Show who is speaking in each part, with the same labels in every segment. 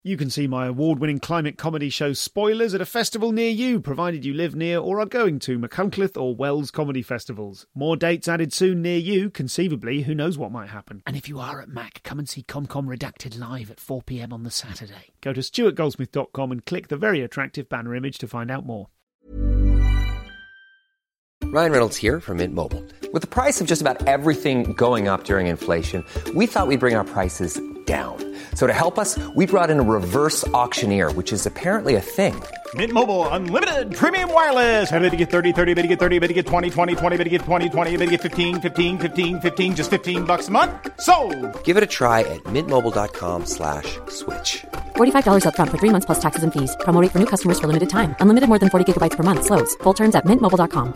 Speaker 1: You can see my award-winning climate comedy show Spoilers at a festival near you, provided you live near or are going to Machynlleth or Wells comedy festivals. More dates added soon near you. Conceivably, who knows what might happen. And if you are at Mac, come and see ComCom Redacted live at 4 p.m. on the Saturday. Go to stuartgoldsmith.com and click the very attractive banner image to find out more.
Speaker 2: Ryan Reynolds here from Mint Mobile. With the price of just about everything going up during inflation, we thought we'd bring our prices down. So to help us, we brought in a reverse auctioneer, which is apparently a thing.
Speaker 3: Mint Mobile Unlimited Premium Wireless. How to get 30, 30, bit to get 30, bit to get 20, 20, 20, bit to get 20, 20, bit to get 15, 15, 15, 15, just $15 a month? Sold!
Speaker 2: Give it a try at mintmobile.com/switch.
Speaker 4: $45 up front for 3 months plus taxes and fees. Promo rate for new customers for limited time. Unlimited more than 40 gigabytes per month. Slows full terms at mintmobile.com.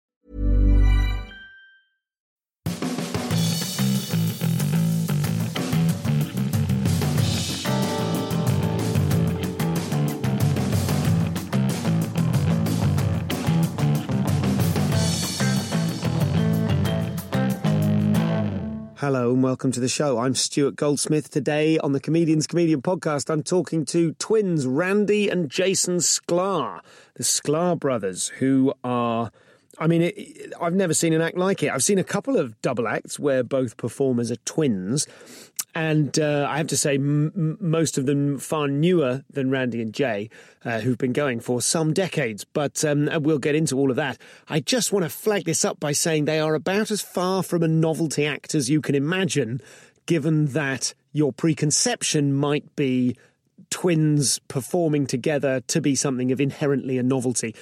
Speaker 1: Hello and welcome to the show. I'm Stuart Goldsmith. Today on the Comedian's Comedian podcast, I'm talking to twins Randy and Jason Sklar, the Sklar brothers, who are... I've never seen an act like it. I've seen a couple of double acts where both performers are twins, and I have to say most of them far newer than Randy and Jay, who've been going for some decades, but we'll get into all of that. I just want to flag this up by saying they are about as far from a novelty act as you can imagine, given that your preconception might be twins performing together to be something of inherently a novelty.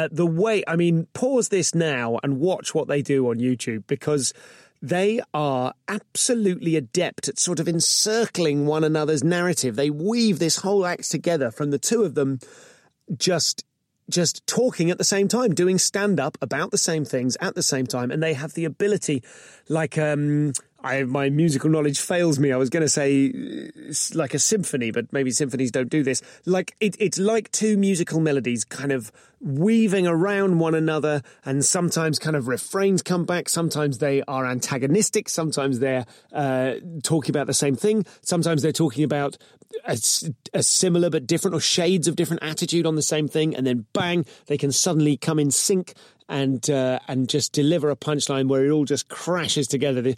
Speaker 1: Pause this now and watch what they do on YouTube, because they are absolutely adept at sort of encircling one another's narrative. They weave this whole act together from the two of them just talking at the same time, doing stand-up about the same things at the same time, and they have the ability, like... my musical knowledge fails me. I was going to say like a symphony, but maybe symphonies don't do this. Like it's like two musical melodies kind of weaving around one another, and sometimes kind of refrains come back. Sometimes they are antagonistic. Sometimes they're talking about the same thing. Sometimes they're talking about a similar but different, or shades of different attitude on the same thing, and then bang, they can suddenly come in sync and just deliver a punchline where it all just crashes together.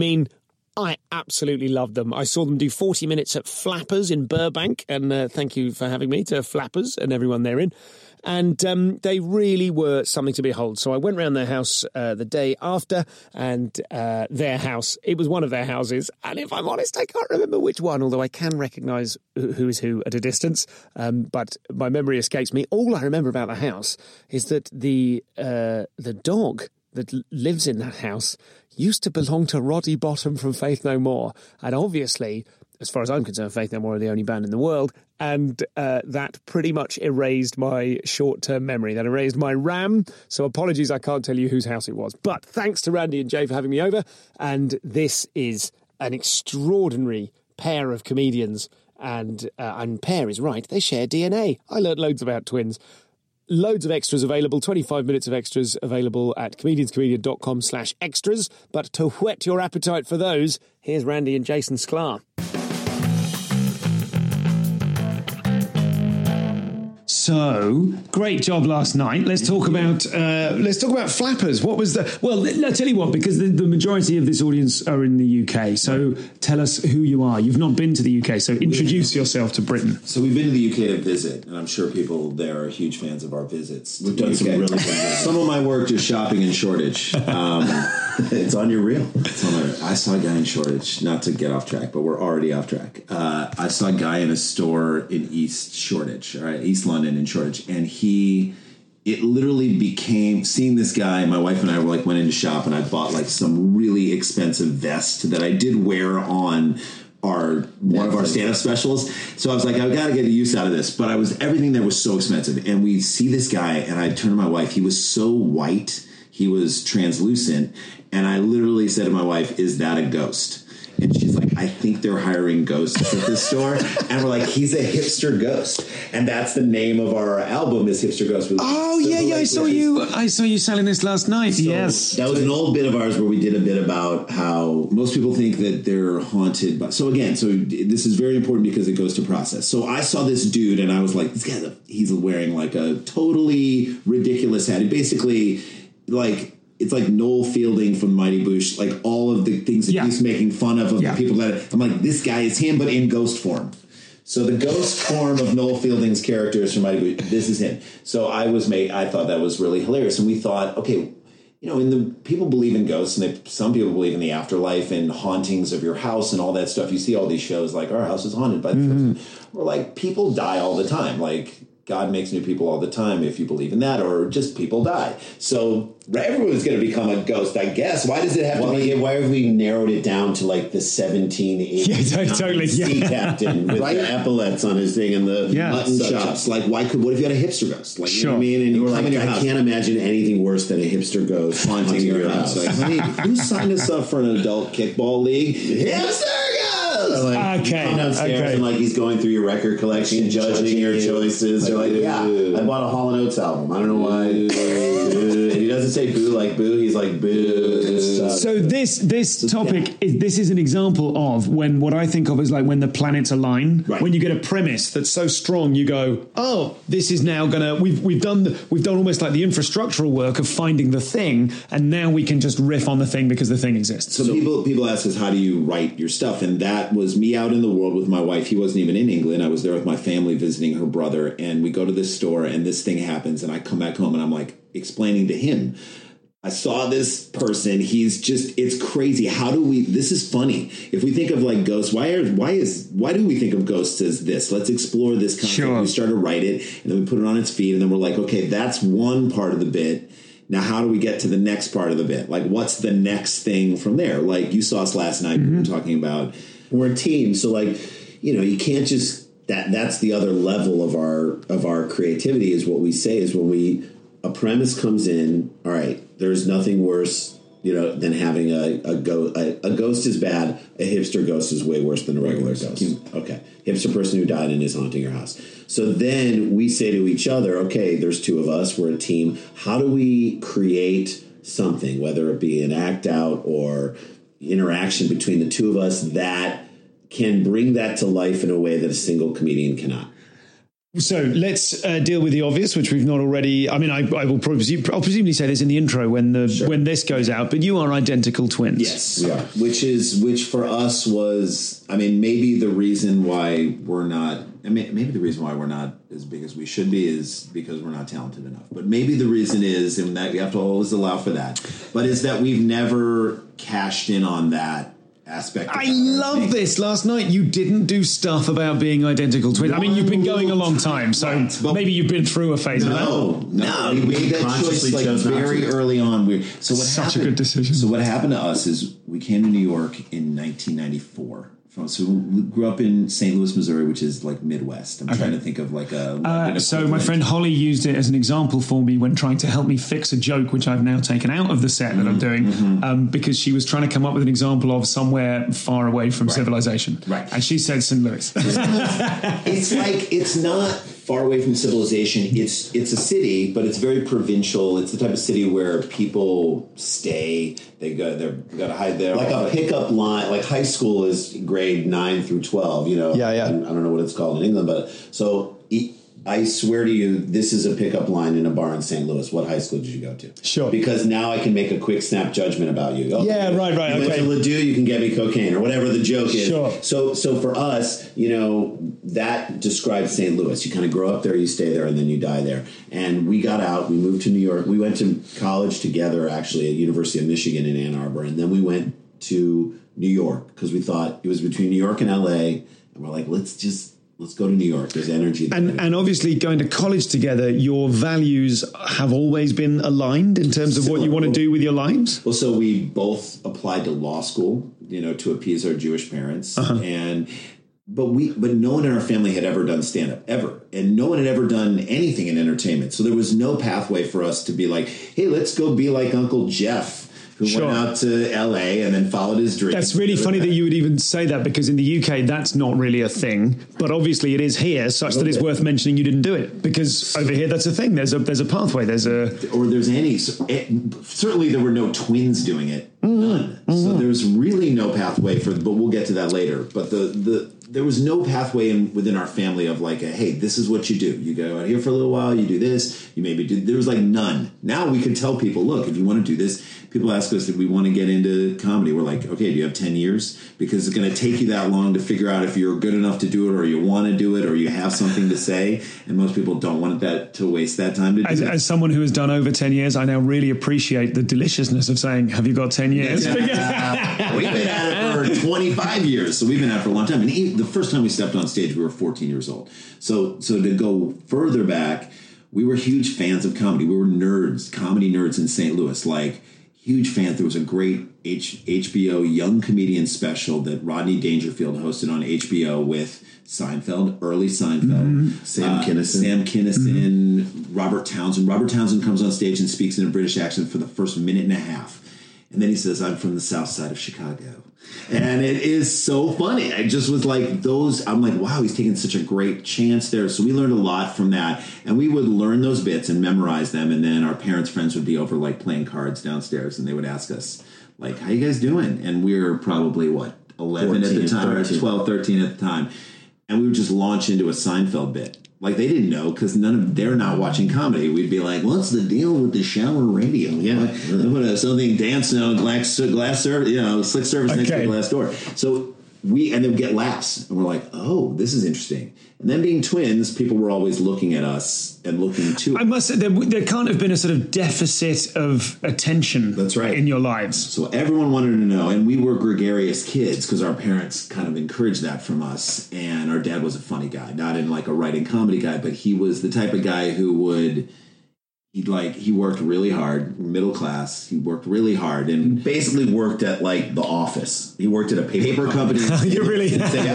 Speaker 1: I absolutely loved them. I saw them do 40 minutes at Flappers in Burbank, and thank you for having me to Flappers and everyone therein. And they really were something to behold. So I went round their house the day after, and their house, it was one of their houses. And if I'm honest, I can't remember which one, although I can recognise who is who at a distance. But my memory escapes me. All I remember about the house is that the dog that lives in that house used to belong to Roddy Bottum from Faith No More. And obviously, as far as I'm concerned, Faith No More are the only band in the world. And that pretty much erased my short-term memory. That erased my RAM. So apologies, I can't tell you whose house it was. But thanks to Randy and Jay for having me over. And this is an extraordinary pair of comedians. And pair is right. They share DNA. I learned loads about twins. Loads of extras available, 25 minutes of extras available at comedianscomedian.com/extras. But to whet your appetite for those, here's Randy and Jason Sklar. So, great job last night. Let's talk about Flappers. What was the... Well, I'll tell you what, because the majority of this audience are in the UK. So tell us who you are. You've not been to the UK, so introduce yourself to Britain.
Speaker 5: So we've been to the UK to visit, and I'm sure people there are huge fans of our visits. We've done some really good visits. Some of my work is shopping in Shoreditch.
Speaker 6: It's on your reel.
Speaker 5: I saw a guy in Shoreditch, not to get off track, but we're already off track. I saw a guy in a store in East Shoreditch, all right, East London in Shoreditch, and it literally became, seeing this guy, my wife and I went into shop, and I bought like some really expensive vest that I did wear on one of our stand-up specials. So I was like, I've got to get the use out of this. But everything there was so expensive. And we see this guy, and I turned to my wife. He was so white. He was translucent. And I literally said to my wife, is that a ghost? And she's like, I think they're hiring ghosts at this store. And we're like, he's a hipster ghost. And that's the name of our album is Hipster Ghost.
Speaker 1: Oh, yeah, I saw you selling this last night.
Speaker 5: So
Speaker 1: yes.
Speaker 6: That was an old bit of ours where we did a bit about how
Speaker 5: most people think that they're haunted by. So again, this is very important because it goes to process. So I saw this dude and I was like, this guy, he's wearing like a totally ridiculous hat. He basically like, it's like Noel Fielding from Mighty Boosh, like all of the things that he's making fun of the people that I'm like, this guy is him, but in ghost form. So the ghost form of Noel Fielding's characters from Mighty Boosh, this is him. So I thought that was really hilarious. And we thought, okay, people believe in ghosts and some people believe in the afterlife and hauntings of your house and all that stuff. You see all these shows like Our House is Haunted by the We're like, people die all the time. Like, God makes new people all the time if you believe in that, or just people die. So everyone's going to become a ghost, I guess. Why does it have to be?
Speaker 6: Why have we narrowed it down to like the 1780 sea captain with the epaulets on his thing and the mutton chops?
Speaker 5: Like, what if you had a hipster ghost? Like, you know what I mean?
Speaker 6: And you were like, I can't imagine anything worse than a hipster ghost haunting your house.
Speaker 5: Like, honey, who signed us up for an adult kickball league?
Speaker 6: Hipster ghost! Like,
Speaker 1: Okay.
Speaker 6: You come downstairs and like he's going through your record collection, judging your choices. You're like, I bought a Hall & Oates album. I don't know why. And he doesn't say boo like boo. He's like boo.
Speaker 1: So this topic is an example of what I think of as like when the planets align.
Speaker 5: Right.
Speaker 1: When you get a premise that's so strong, you go, oh, this is now gonna. We've done almost like the infrastructural work of finding the thing, and now we can just riff on the thing because the thing exists.
Speaker 5: So people ask us, how do you write your stuff? And that was me out in the world with my wife. He wasn't even in England. I was there with my family visiting her brother, and we go to this store and this thing happens, and I come back home and I'm like explaining to him, I saw this person. It's crazy. This is funny. If we think of like ghosts, why do we think of ghosts as this? Let's explore this concept. Sure. We start to write it and then we put it on its feet and then we're like, okay, that's one part of the bit. Now, how do we get to the next part of the bit? Like, what's the next thing from there? Like, you saw us last night. We were talking about,
Speaker 6: we're a team. So like, you can't just, that's the other level of our creativity is what we say is when a premise comes in, all right, there's nothing worse, than having a ghost. A ghost is bad. A hipster ghost is way worse than a regular ghost. Okay. Hipster person who died and is haunting your house. So then we say to each other, okay, there's two of us. We're a team. How do we create something, whether it be an act out or interaction between the two of us that can bring that to life in a way that a single comedian cannot?
Speaker 1: So let's deal with the obvious, which we've not already. I mean, I'll presumably say this in the intro when this goes out. But you are identical twins.
Speaker 5: Yes, we are. Which for us was, maybe the reason why we're not. Maybe the reason why we're not as big as we should be is because we're not talented enough. But maybe the reason is, and that you have to always allow for that, but is that we've never cashed in on that aspect.
Speaker 1: I love this. Last night you didn't do stuff about being identical twins. You've been going a long time, so maybe you've been through a phase of that.
Speaker 5: No, we made that choice like very early on. Such
Speaker 1: a good decision.
Speaker 5: So what happened to us is we came to New York in 1994. So we grew up in St. Louis, Missouri, which is like Midwest. I'm trying to think of like a...
Speaker 1: so my friend Holly used it as an example for me when trying to help me fix a joke, which I've now taken out of the set that I'm doing, because she was trying to come up with an example of somewhere far away from civilization.
Speaker 5: Right.
Speaker 1: And she said St. Louis.
Speaker 5: It's not far away from civilization. It's a city, but it's very provincial. It's the type of city where people stay. They got to hide there.
Speaker 6: Like a pickup line, like high school is grade 9 through 12.
Speaker 1: Yeah.
Speaker 6: I don't know what it's called in England, but so I swear to you, this is a pickup line in a bar in St. Louis. What high school did you go to?
Speaker 1: Sure.
Speaker 6: Because now I can make a quick snap judgment about you.
Speaker 1: Okay. Yeah, right.
Speaker 6: You went to Ladue, you can get me cocaine or whatever the joke is.
Speaker 1: Sure.
Speaker 6: So for us, that describes St. Louis. You kind of grow up there, you stay there, and then you die there. And we got out. We moved to New York. We went to college together, actually, at University of Michigan in Ann Arbor. And then we went to New York because we thought it was between New York and L.A. And we're like, let's go to New York. There's energy there.
Speaker 1: And obviously going to college together, your values have always been aligned in terms of what you want to do with your lives?
Speaker 5: Well, so we both applied to law school, to appease our Jewish parents. But no one in our family had ever done stand-up, ever. And no one had ever done anything in entertainment. So there was no pathway for us to be like, hey, let's go be like Uncle Jeff, who went out to LA and then followed his dream.
Speaker 1: That's really funny that you would even say that, because in the UK that's not really a thing, but obviously it is here, such that it's worth mentioning you didn't do it, because over here that's a thing. There's a pathway. There's any.
Speaker 5: Certainly there were no twins doing it. None. So there's really no pathway but we'll get to that later. But there was no pathway within our family of like, hey, this is what you do. You go out here for a little while, you do this, you maybe do. There was like none. Now we could tell people, look, if you want to do this, people ask us if we want to get into comedy. We're like, okay, do you have 10 years? Because it's going to take you that long to figure out if you're good enough to do it, or you want to do it, or you have something to say. And most people don't want that to waste that time to do it.
Speaker 1: As someone who has done over 10 years, I now really appreciate the deliciousness of saying, have you got 10 years?
Speaker 5: We've been at it for 25 years, so we've been at it for a long time. And the first time we stepped on stage, we were 14 years old. So to go further back, we were huge fans of comedy. We were nerds, comedy nerds in St. Louis, like huge fans. There was a great HBO Young Comedian special that Rodney Dangerfield hosted on HBO with Seinfeld, early Seinfeld, Sam Kinison, Robert Townsend. Robert Townsend comes on stage and speaks in a British accent for the first minute and a half. And then he says, I'm from the south side of Chicago. And it is so funny. I just was like, I'm like, wow, he's taking such a great chance there. So we learned a lot from that. And we would learn those bits and memorize them. And then our parents' friends would be over like playing cards downstairs. And they would ask us, like, how you guys doing? And we were probably, 11 at the time, 12, 13 at the time. And we would just launch into a Seinfeld bit. Like, they didn't know because they're not watching comedy. We'd be like, what's the deal with the shower radio? Yeah. Something dancing on glass surface, slick surface next to the glass door. So and then get laughs. And we're like, oh, this is interesting. And then being twins, people were always looking at us and looking to us.
Speaker 1: I must say, there can't have been a sort of deficit of attention.
Speaker 5: That's right.
Speaker 1: In your lives.
Speaker 5: So everyone wanted to know, and we were gregarious kids because our parents kind of encouraged that from us. And our dad was a funny guy, not in like a writing comedy guy, but he was the type of guy who he worked really hard, middle class. He worked really hard and
Speaker 6: basically worked at like the office. He worked at a paper company.
Speaker 1: You really?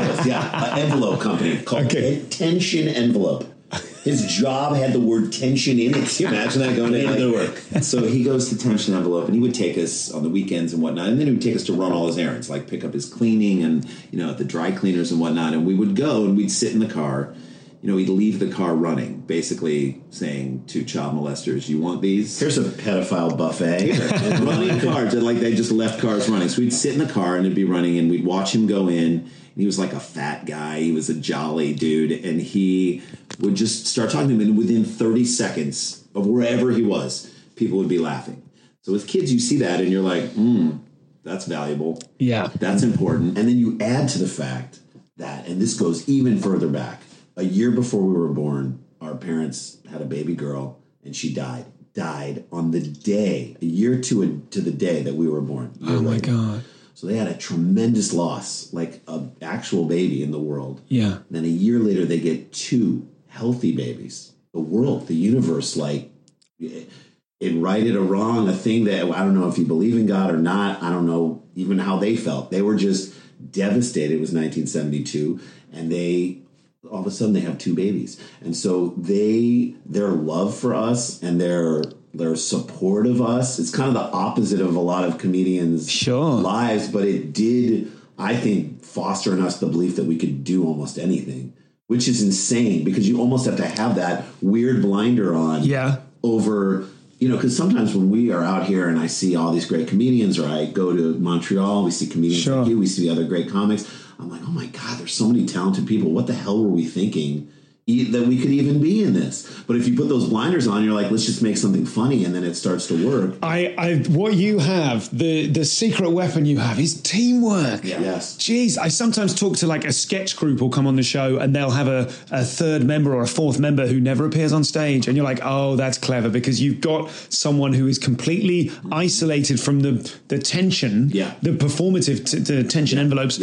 Speaker 6: An envelope company called Tension Envelope. His job had the word tension in it. Can you imagine that going into work?
Speaker 5: So he goes to Tension Envelope, and he would take us on the weekends and whatnot, and then he would take us to run all his errands, like pick up his cleaning and at the dry cleaners and whatnot. And we would go and we'd sit in the car. He'd leave the car running, basically saying to child molesters, you want these?
Speaker 6: Here's a pedophile buffet.
Speaker 5: Running cars. They just left cars running. So we'd sit in the car and it'd be running, and we'd watch him go in. And he was like a fat guy. He was a jolly dude. And he would just start talking to him. And within 30 seconds of wherever he was, people would be laughing. So with kids, you see that and you're like, that's valuable.
Speaker 1: Yeah.
Speaker 5: That's important.
Speaker 6: And then you add to the fact that, and this goes even further back, a year before we were born, our parents had a baby girl, and she died. Died on the day, a year to the day that we were born.
Speaker 1: Oh, my God.
Speaker 6: So they had a tremendous loss, like an actual baby in the world.
Speaker 1: Yeah.
Speaker 6: Then a year later, they get 2 healthy babies. The world, the universe, like, it righted a wrong, a thing that, I don't know if you believe in God or not. I don't know even how they felt. They were just devastated. It was 1972, and all of a sudden they have 2 babies. And so their love for us and their support of us, it's kind of the opposite of a lot of comedians' lives, but it did, I think, foster in us the belief that we could do almost anything, which is insane because you almost have to have that weird blinder on over, because sometimes when we are out here and I see all these great comedians, or I go to Montreal, we see comedians like you, we see other great comics, I'm like, oh my God, there's so many talented people. What the hell were we thinking that we could even be in this? But if you put those blinders on, you're like, let's just make something funny, and then it starts to work.
Speaker 1: What you have, the secret weapon you have is teamwork.
Speaker 6: Yeah. Yes.
Speaker 1: Jeez, I sometimes talk to like a sketch group will come on the show and they'll have a third member or a fourth member who never appears on stage. And you're like, oh, that's clever because you've got someone who is completely isolated from the tension, the performative tension envelopes,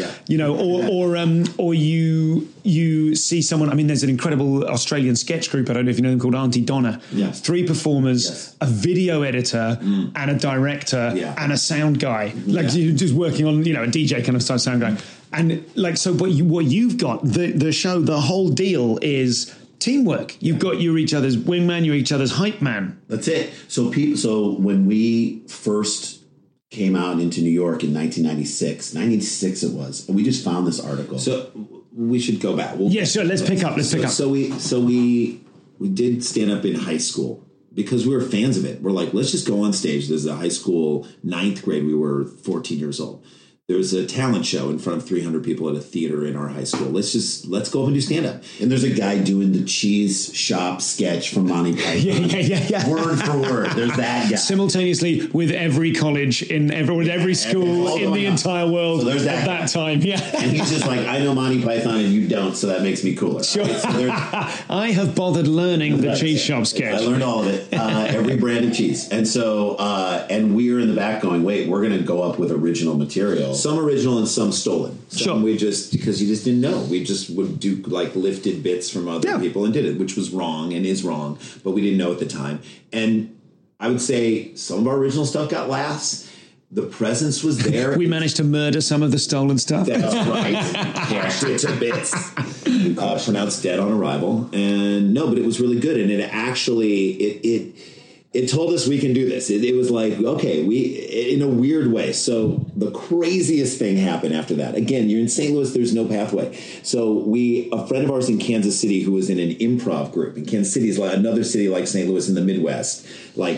Speaker 1: or you see someone, I mean, there's an incredible Australian sketch group, I don't know if you know them, called Auntie Donna.
Speaker 6: Yes.
Speaker 1: 3 performers, a video editor, and a director, and a sound guy. Like you're just working on, a DJ kind of style sound guy. And like, so what you've got, the show, the whole deal is teamwork. You're each other's wingman, you're each other's hype man.
Speaker 6: That's it. So when we first came out into New York in 1996. 96 it was. And we just found this article.
Speaker 5: So we should go back.
Speaker 1: Sure. Let's pick up.
Speaker 5: So we did stand up in high school because we were fans of it. We're like, let's just go on stage. There's a high school, 9th grade. We were 14 years old. There was a talent show in front of 300 people at a theater in our high school. Let's go up and do stand-up.
Speaker 6: And there's a guy doing the cheese shop sketch from Monty Python.
Speaker 1: Yeah.
Speaker 6: Word for word. There's that guy.
Speaker 1: Simultaneously with every college with every school in the entire world
Speaker 6: so there's
Speaker 1: at that time. Yeah.
Speaker 6: And he's just like, I know Monty Python and you don't, so that makes me cooler.
Speaker 1: Sure.
Speaker 6: Right? So
Speaker 1: I have bothered learning the cheese shop sketch.
Speaker 6: I learned all of it. Every brand of cheese. And so, and we were in the back going, wait, we're going to go up with original material.
Speaker 5: Some original and some stolen. Some we just, because you just didn't know. We just would do like lifted bits from other people and did it, which was wrong and is wrong, but we didn't know at the time. And I would say some of our original stuff got laughs. The presence was there.
Speaker 1: We managed to murder some of the stolen stuff.
Speaker 5: That's right. Cashed it to bits. Pronounced dead on arrival. And no, but it was really good. And it actually, it told us we can do this. It was like, okay, in a weird way. So the craziest thing happened after that. Again, you're in St. Louis, there's no pathway. So a friend of ours in Kansas City who was in an improv group, and Kansas City is like another city like St. Louis in the Midwest, like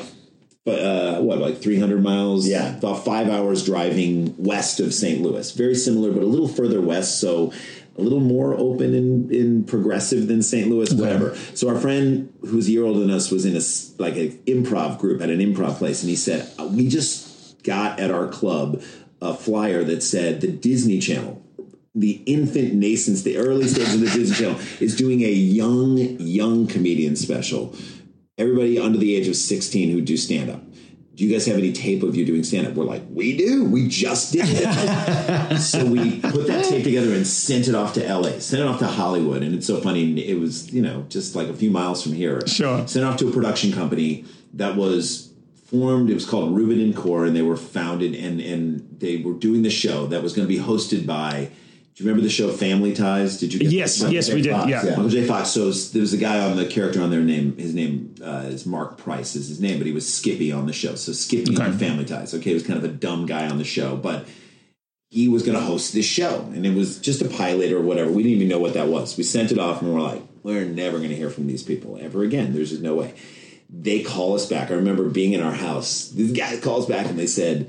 Speaker 5: 300 miles?
Speaker 6: Yeah.
Speaker 5: About 5 hours driving west of St. Louis. Very similar, but a little further west. So a little more open and progressive than St. Louis, whatever. So our friend, who's a year older than us, was in an improv group at an improv place, and he said, we just got at our club a flyer that said the Disney Channel, the infant nascence, the early stage of the Disney Channel, is doing a young comedian special. Everybody under the age of 16 who do stand-up. Do you guys have any tape of you doing stand-up? We're like, we do. We just did it. So we put that tape together and sent it off to L.A., sent it off to Hollywood. And it's so funny. It was, just like a few miles from here.
Speaker 1: Sure.
Speaker 5: Sent it off to a production company that was formed. It was called Rubin & Core, and they were founded, and they were doing the show that was going to be hosted by... Do you remember the show Family Ties? Did you get
Speaker 1: Yes, we did.
Speaker 6: Fox,
Speaker 1: Yeah.
Speaker 5: Michael J. Fox. So there was a guy on the character on their name. His name is Mark Price is his name, but he was Skippy on the show. So Skippy on Family Ties. Okay, he was kind of a dumb guy on the show, but he was going to host this show, and it was just a pilot or whatever. We didn't even know what that was. We sent it off, and we're like, we're never going to hear from these people ever again. There's just no way. They call us back. I remember being in our house. These guys call us back, and they said,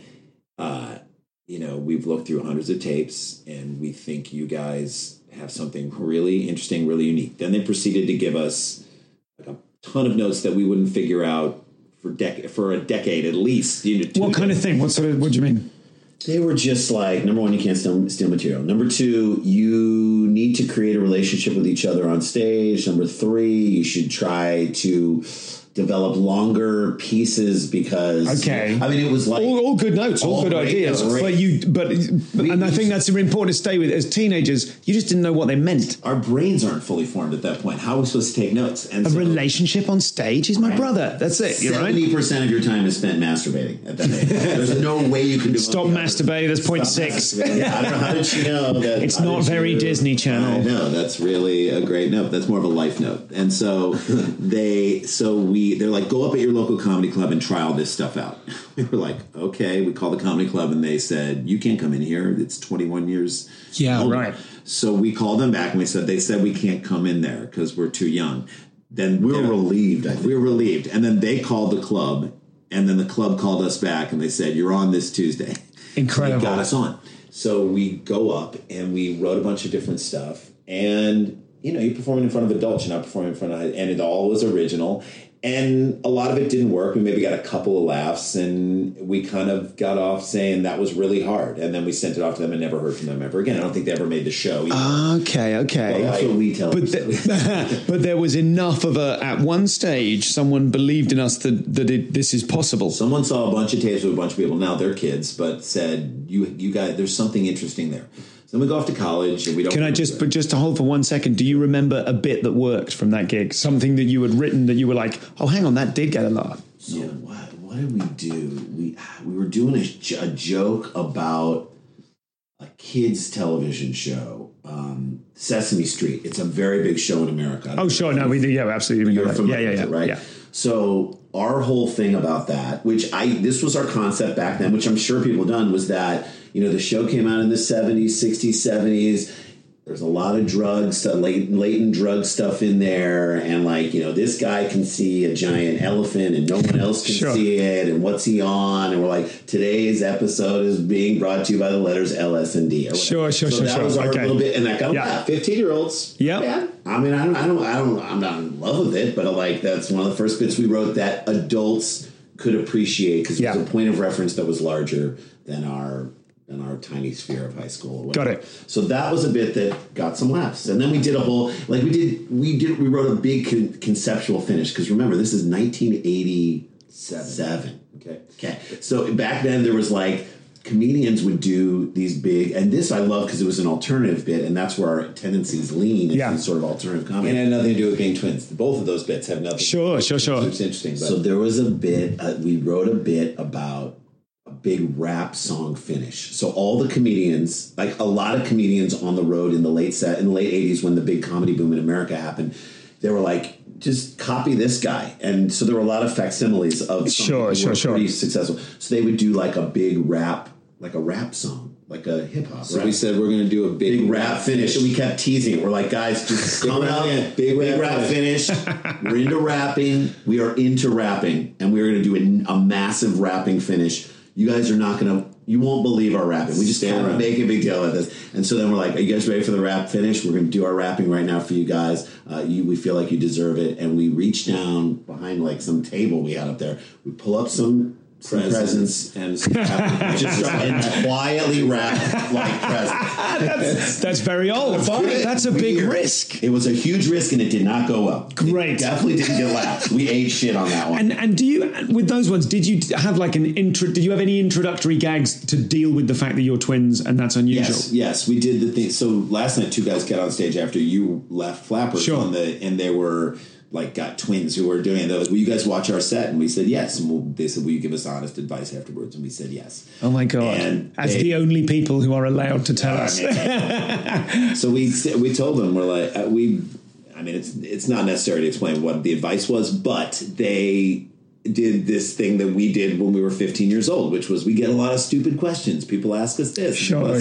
Speaker 5: we've looked through hundreds of tapes, and we think you guys have something really interesting, really unique. Then they proceeded to give us like a ton of notes that we wouldn't figure out for a decade at least.
Speaker 1: What kind of thing? What do you mean?
Speaker 6: They were just like, number one, you can't steal material. Number two, you need to create a relationship with each other on stage. Number three, you should try to develop longer pieces because it was like
Speaker 1: all good notes, all good ideas. But I think that's important to stay with. As teenagers, you just didn't know what they meant.
Speaker 5: Our brains aren't fully formed at that point. How are we supposed to take notes? And
Speaker 1: relationship on stage is my brother. That's it.
Speaker 6: 70% of your time is spent masturbating at that age. There's no way you can do
Speaker 1: Stop masturbating. That's point 6.
Speaker 6: I don't know. How did you know that?
Speaker 1: It's not very Disney Channel.
Speaker 5: I know. That's really a great note. That's more of a life note. And so they're like, go up at your local comedy club and try all this stuff out. We were like, okay. We called the comedy club, and they said, you can't come in here. It's 21 years.
Speaker 1: Yeah,
Speaker 5: older.
Speaker 1: right.
Speaker 5: So we called them back, and they said we can't come in there because we're too young. Then
Speaker 6: we were relieved. I think.
Speaker 5: We were relieved. And then they called the club, and then the club called us back, and they said, you're on this Tuesday.
Speaker 1: Incredible.
Speaker 5: So they got us on. So we go up, and we wrote a bunch of different stuff. And, you're performing in front of adults. You're not performing in front of... And it all was original. And a lot of it didn't work. We maybe got a couple of laughs, and we kind of got off saying that was really hard. And then we sent it off to them and never heard from them ever again. I don't think they ever made the show either.
Speaker 1: Okay.
Speaker 6: Well, that's what we tell them.
Speaker 1: But there was enough of at one stage, someone believed in us that this is possible.
Speaker 5: Someone saw a bunch of tapes with a bunch of people. Now they're kids, but said, you guys, there's something interesting there. So then we go off to college, and we don't...
Speaker 1: Can I just to hold for 1 second, do you remember a bit that worked from that gig? Something that you had written that you were like, oh, hang on, that did get a laugh.
Speaker 6: So what did we do? We were doing a joke about a kids television show, Sesame Street. It's a very big show in America.
Speaker 1: Oh, sure. No, we do. Yeah, absolutely.
Speaker 6: You're familiar with it, right?
Speaker 1: Yeah.
Speaker 6: So our whole thing about that, this was our concept back then, which I'm sure people have done, was that, the show came out in the 70s, 60s, 70s. There's a lot of drugs, latent drug stuff in there. And this guy can see a giant elephant and no one else can see it. And what's he on? And we're like, today's episode is being brought to you by the letters L, S, and D.
Speaker 1: Sure.
Speaker 6: So that was our little bit. And that got 15-year-olds.
Speaker 1: Yeah.
Speaker 6: I mean, I'm not in love with it, but that's one of the first bits we wrote that adults could appreciate because it was a point of reference that was larger than our tiny sphere of high school.
Speaker 1: Got it.
Speaker 6: So that was a bit that got some laughs, and then we did a whole we wrote a big conceptual finish because remember this is 1987. Okay. So back then there was comedians would do these big, and this I love because it was an alternative bit, and that's where our tendencies lean into sort of alternative comedy.
Speaker 5: And it had nothing to do with being twins. Both of those bits have nothing.
Speaker 1: Sure.
Speaker 5: It's interesting. But.
Speaker 6: So there was a bit. We wrote a bit about a big rap song finish. So all the comedians, a lot of comedians on the road in the late 80s when the big comedy boom in America happened, they were just copy this guy. And so there were a lot of facsimiles of pretty successful. So they would do a big rap, a rap song, like a hip hop.
Speaker 5: So we said we're going to do a big
Speaker 6: rap finish. And we kept teasing it. We're like, guys, just come out. Big rap finish. We're into rapping. We are into rapping. And we're going to do a massive rapping finish. You guys are not going to, you won't believe our rapping. We just can't make a big deal of this. And so then we're like, are you guys ready for the rap finish? We're going to do our rapping right now for you guys. We feel like you deserve it. And we reach down behind some table we had up there. We pull up some presents and just quietly wrap presents.
Speaker 1: That's very old. That's a big risk.
Speaker 6: It was a huge risk and it did not go well.
Speaker 1: Great.
Speaker 6: It definitely didn't get laughs. We ate shit on that one.
Speaker 1: And do you, with those ones, did you have did you have any introductory gags to deal with the fact that you're twins and that's unusual?
Speaker 6: Yes, we did the thing. So last night, two guys got on stage after you left Flappers and they were got twins who were doing it. They're like, will you guys watch our set? And we said yes. And they said, will you give us honest advice afterwards? And we said yes.
Speaker 1: Oh my God. And as the only people who are allowed to tell us.
Speaker 6: So we told them, we're like, it's not necessary to explain what the advice was, but they did this thing that we did when we were 15 years old, which was we get a lot of stupid questions. People ask us this.
Speaker 1: Sure.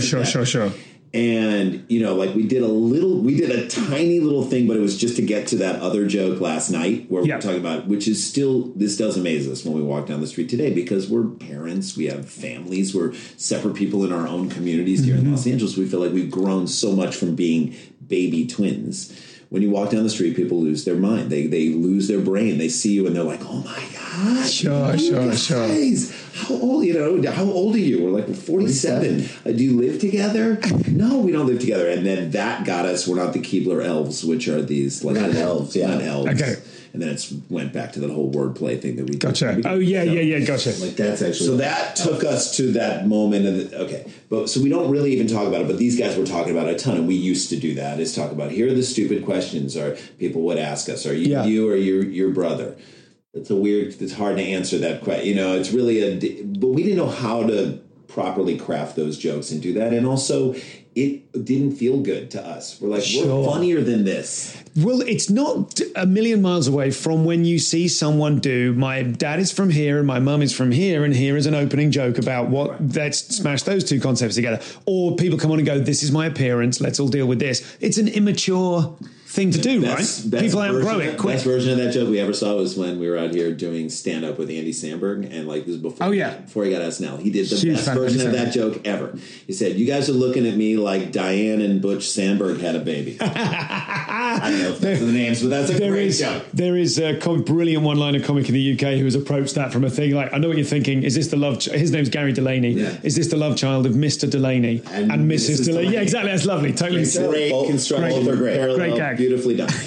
Speaker 6: And, we did a tiny little thing, but it was just to get to that other joke last night where we were talking about, which is still, this does amaze us when we walk down the street today because we're parents, we have families, we're separate people in our own communities here in Los Angeles. We feel like we've grown so much from being baby twins. When you walk down the street, people lose their mind. They lose their brain. They see you and they're like, oh my God.
Speaker 1: Sure.
Speaker 6: Guys, how old are you? We're like, we're 47. Do you live together? No, we don't live together. And then that got us, we're not the Keebler elves, which are these not elves.
Speaker 1: Okay.
Speaker 6: And then it went back to that whole wordplay thing that we
Speaker 1: gotcha.
Speaker 6: did.
Speaker 1: Gotcha.
Speaker 6: That's actually so that took us to that moment of but so we don't really even talk about it, but these guys were talking about it a ton, and we used to do that. Is talk about here are the stupid questions, or people would ask us, are you you or your brother? It's hard to answer that question. It's really but we didn't know how to properly craft those jokes and do that, and also it didn't feel good to us. We're like, we're funnier than this.
Speaker 1: Well, it's not a million miles away from when you see someone do, my dad is from here and my mum is from here, and here is an opening joke about let's smash those two concepts together. Or people come on and go, this is my appearance, let's all deal with this. It's an immature thing to do, right? People outgrow it quick.
Speaker 6: Best version of that joke we ever saw was when we were out here doing stand-up with Andy Samberg, and this was before he got SNL. He did the best version of that joke ever. He said, you guys are looking at me like Diane and Butch Sandberg had a baby. I don't know if that's the names, but that's a great joke.
Speaker 1: There is a brilliant one-liner comic in the UK who has approached that from a thing like, I know what you're thinking, is this the love... His name's Gary Delaney. Yeah. Is this the love child of Mr. Delaney and Mrs. Delaney? Yeah, exactly. That's lovely. Totally.
Speaker 6: Great construction.
Speaker 1: Great gag.
Speaker 6: Beautifully done.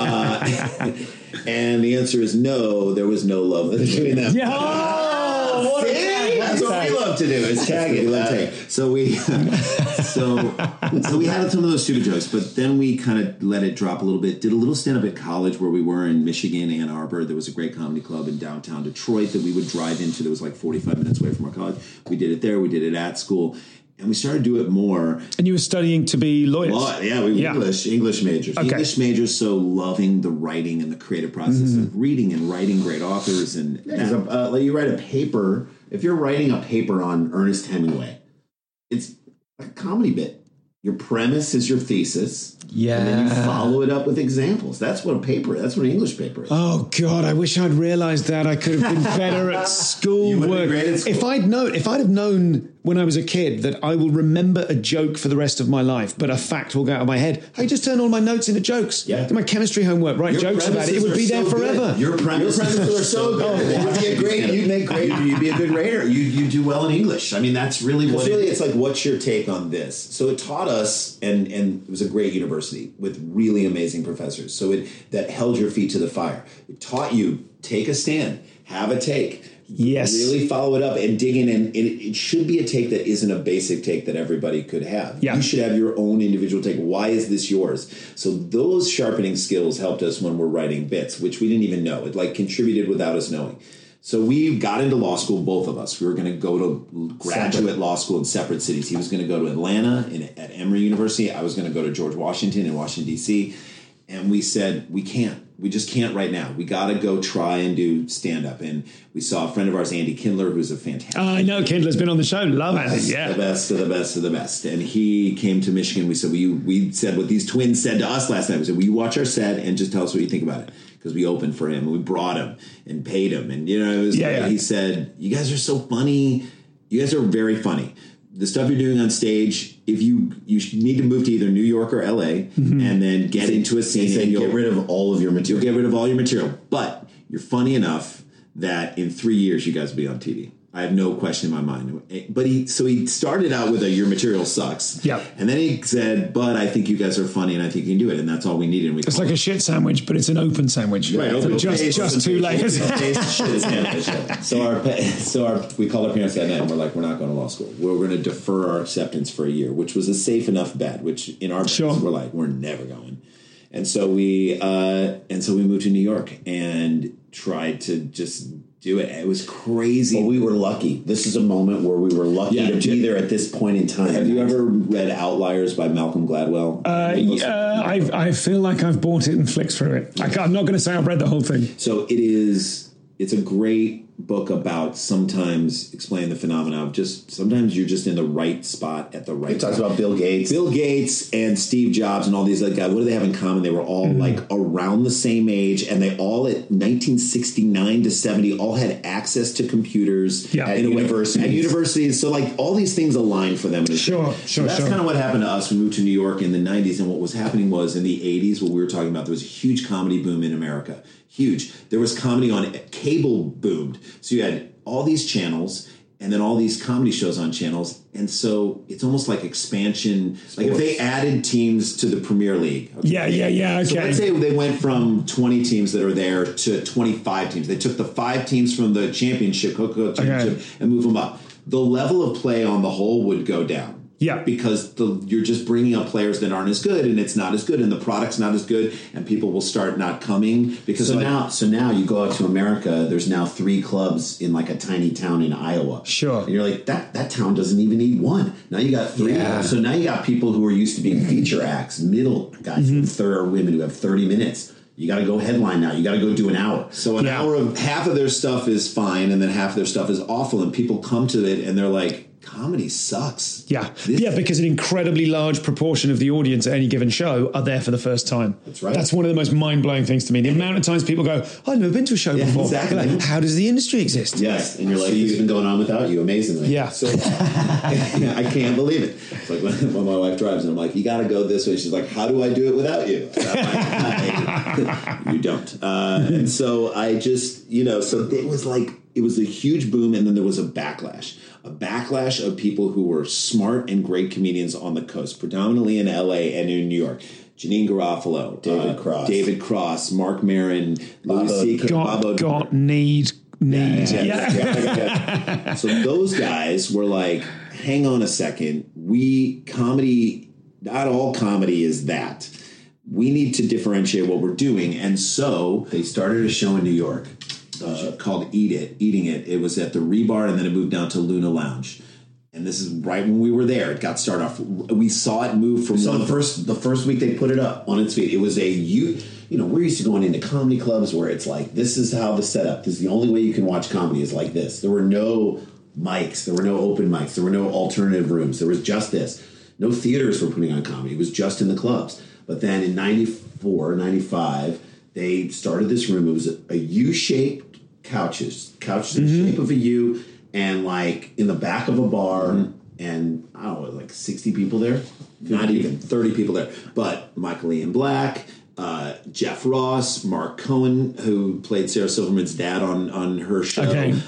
Speaker 6: And the answer is no, there was no love between them.
Speaker 1: Yeah.
Speaker 6: That's what we love to do, is tag it. We love tag. So we had some of those stupid jokes, but then we kind of let it drop a little bit. Did a little stand-up at college where we were in Michigan, Ann Arbor. There was a great comedy club in downtown Detroit that we would drive into that was 45 minutes away from our college. We did it there. We did it at school.
Speaker 5: And we started to do it more.
Speaker 1: And you were studying to be lawyers?
Speaker 5: We were English majors.
Speaker 1: Okay.
Speaker 5: English majors, so loving the writing and the creative process of reading and writing great authors. And
Speaker 6: like you write a paper, if you're writing a paper on Ernest Hemingway, it's like a comedy bit. Your premise is your thesis.
Speaker 1: Yeah.
Speaker 6: And then you follow it up with examples. That's what an English paper is.
Speaker 1: Oh God, I wish I'd realized that. I could have been better at schoolwork. If I'd have known when I was a kid that I will remember a joke for the rest of my life, but a fact will go out of my head, I just turn all my notes into jokes.
Speaker 6: Yeah.
Speaker 1: Do my chemistry homework, write jokes about it. It would be there forever.
Speaker 6: Your premises are so good. It would be a great. You'd be a good writer. You do well in English. I mean, that's really what. It's like, what's your take on this? So it taught us, and it was a great university with really amazing professors. So that held your feet to the fire. It taught you take a stand, have a take.
Speaker 1: Yes.
Speaker 6: Really follow it up and dig in. And it should be a take that isn't a basic take that everybody could have.
Speaker 1: Yeah.
Speaker 6: You should have your own individual take. Why is this yours? So those sharpening skills helped us when we're writing bits, which we didn't even know. It like contributed without us knowing. So we got into law school, both of us. We were going to go to graduate law school in separate cities. He was going to go to Atlanta at Emory University. I was going to go to George Washington in Washington, D.C. And we said, we can't. We just can't right now. We got to go try and do stand-up. And we saw a friend of ours, Andy Kindler, who's a fantastic...
Speaker 1: I know, Kindler's been on the show. Love Andy, yeah.
Speaker 6: The best of the best of the best. And he came to Michigan. We said, we said what these twins said to us last night. We said, will you watch our set and just tell us what you think about it? Because we opened for him, and we brought him and paid him. And, it was he said, you guys are so funny. You guys are very funny. The stuff you're doing on stage, if you need to move to either New York or LA and then get into a scene and you'll get rid of all of your material. You'll get rid of all your material. But you're funny enough that in 3 years you guys will be on TV. I have no question in my mind. But he started out with your material sucks.
Speaker 1: Yeah.
Speaker 6: And then he said, but I think you guys are funny and I think you can do it. And that's all we needed. And
Speaker 1: it's like a shit sandwich, but it's an open sandwich.
Speaker 6: Right. Open
Speaker 1: just two layers.
Speaker 6: So we called our parents that night and we're like, we're not going to law school. We're going to defer our acceptance for a year, which was a safe enough bet, which in our case, we're like, we're never going. And so we moved to New York and tried to just do it. It was crazy. Well, we were lucky. This is a moment where we were lucky to be there at this point in time. Have you ever read Outliers by Malcolm Gladwell?
Speaker 1: I feel like I've bought it and flicked through it. I'm not going to say I've read the whole thing.
Speaker 6: So it's a great book about sometimes explaining the phenomena of sometimes you're just in the right spot at the right time. It talks about Bill Gates and Steve Jobs and all these other guys. What do they have in common? They were all like around the same age, and they all at 1969 to 70 all had access to computers at universities. So like all these things aligned for them.
Speaker 1: Sure.
Speaker 6: That's kind of what happened to us. We moved to New York in the 90s, and what was happening was in the 80s, what we were talking about, there was a huge comedy boom in America. Huge. There was comedy on cable boomed. So you had all these channels and then all these comedy shows on channels. And so it's almost like expansion. Sports. Like if they added teams to the Premier League. Okay?
Speaker 1: Yeah. Okay.
Speaker 6: So let's say they went from 20 teams that are there to 25 teams. They took the 5 teams from the championship, Coca-Cola championship, and moved them up. The level of play on the whole would go down.
Speaker 1: Yeah,
Speaker 6: because you're just bringing up players that aren't as good, and it's not as good, and the product's not as good, and people will start not coming because so now you go out to America. There's now 3 clubs in like a tiny town in Iowa.
Speaker 1: Sure,
Speaker 6: and you're like that town doesn't even need 1. Now you got 3. Yeah. So now you got people who are used to being feature acts, middle guys, or women who have 30 minutes. You got to go headline now. You got to go do an hour. So an hour of half of their stuff is fine, and then half of their stuff is awful, and people come to it and they're like, comedy sucks.
Speaker 1: Yeah, because an incredibly large proportion of the audience at any given show are there for the first time.
Speaker 6: That's right.
Speaker 1: That's one of the most mind-blowing things to me. The amount of times people go, I've never been to a show before.
Speaker 6: Exactly.
Speaker 1: Like, how does the industry exist?
Speaker 6: Yes, and you're like, it's been going on without you, amazingly.
Speaker 1: Yeah.
Speaker 6: So I can't believe it. It's like when my wife drives and I'm like, you got to go this way. She's like, how do I do it without you? You don't. And so I just, so it was a huge boom, and then there was a backlash of people who were smart and great comedians on the coast, predominantly in LA and in New York. Janine Garofalo, David Cross, Mark Maron, Louis C.K.
Speaker 1: Need.
Speaker 6: Yeah. So those guys were like, hang on a second. Not all comedy is that. We need to differentiate what we're doing. And so they started a show in New York called Eating It. It was at the Rebar, and then it moved down to Luna Lounge.
Speaker 5: and this is right when we were there. It got started off. We saw it move from
Speaker 6: the first week they put it up on its feet. It was we're used to going into comedy clubs where it's like, this is how the setup. This is the only way you can watch comedy is like this. There were no mics. There were no open mics. There were no alternative rooms. There was just this. No theaters were putting on comedy. It was just in the clubs. But then in 94, 95, they started this room. It was a U-shaped couches in the shape of a U, and like in the back of a bar, and I don't know, like 60 people there, not even 30 people there. But Michael Ian Black, Jeff Ross, Mark Cohen, who played Sarah Silverman's dad on her show,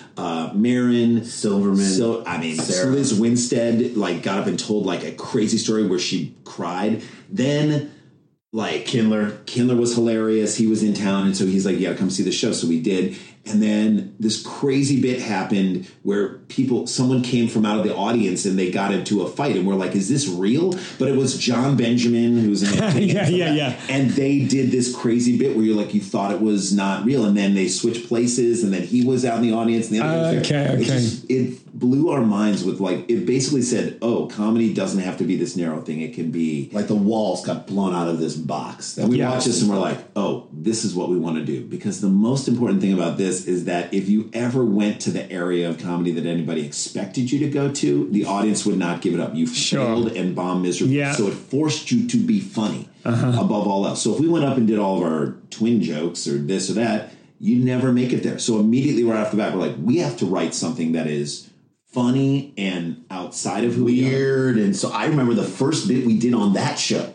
Speaker 6: Marin Silverman. So Liz Winstead like got up and told like a crazy story where she cried. Then like Kindler was hilarious. He was in town, and so he's like, "You gotta come see the show." So we did. And then this crazy bit happened where someone came from out of the audience and they got into a fight, and we're like, is this real? But it was John Benjamin, who's in it.
Speaker 1: yeah.
Speaker 5: And they did this crazy bit where you're like, you thought it was not real. And then they switched places, and then he was out in the audience and the other was there. It blew our minds with like, it basically said, oh, comedy doesn't have to be this narrow thing. It can be
Speaker 6: like the walls got blown out of this box.
Speaker 5: And we watched this and we're like, oh, this is what we want to do. Because the most important thing about this is that if you ever went to the area of comedy that anybody expected you to go to, the audience would not give it up. You failed and bombed miserably. Yeah. So it forced you to be funny above all else. So if we went up and did all of our twin jokes or this or that, you'd never make it there. So immediately right off the bat, we're like, we have to write something that is funny and outside of who
Speaker 6: weird. And so I remember the first bit we did on that show,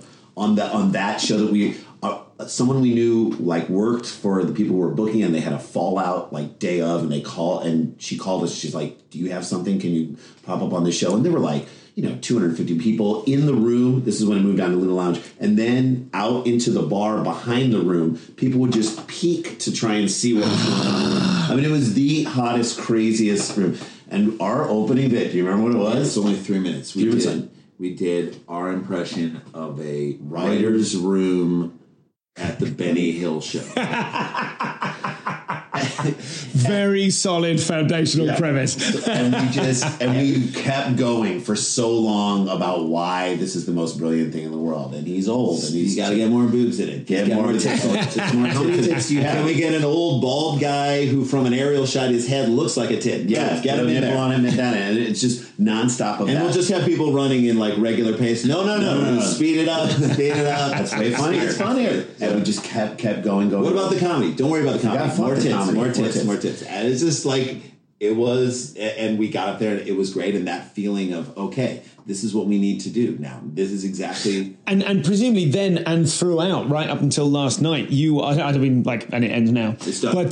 Speaker 6: that we... someone we knew like worked for the people who were booking, and they had a fallout like day of, and she called us. She's like, do you have something? Can you pop up on the show? And there were like, 250 people in the room. This is when I moved down to Luna Lounge. And then out into the bar behind the room, people would just peek to try and see what was going on. I mean, it was the hottest, craziest room. And our opening bit, do you remember what it was?
Speaker 5: It's only 3 minutes. We did our impression of a writer's room at the Benny Hill show.
Speaker 1: Very solid foundational premise.
Speaker 6: And we kept going for so long about why this is the most brilliant thing in the world. And he's old, and he's got to get more boobs in it. Get more tits. How many tits do you have?
Speaker 5: Can we get an old bald guy who, from an aerial shot, his head looks like a tit?
Speaker 6: Yeah, get a nipple on him and that, and it's just nonstop of
Speaker 5: and
Speaker 6: that.
Speaker 5: We'll just have people running in like regular pace. No. Speed it up.
Speaker 6: That's way funnier.
Speaker 5: It's funnier.
Speaker 6: And we just kept going.
Speaker 5: What about the comedy? Don't worry about the comedy. More tits. And it's just like, it was, and we got up there and it was great. And that feeling of, okay, this is what we need to do now. This is exactly.
Speaker 1: And presumably then and throughout, right up until last night, and it ends now.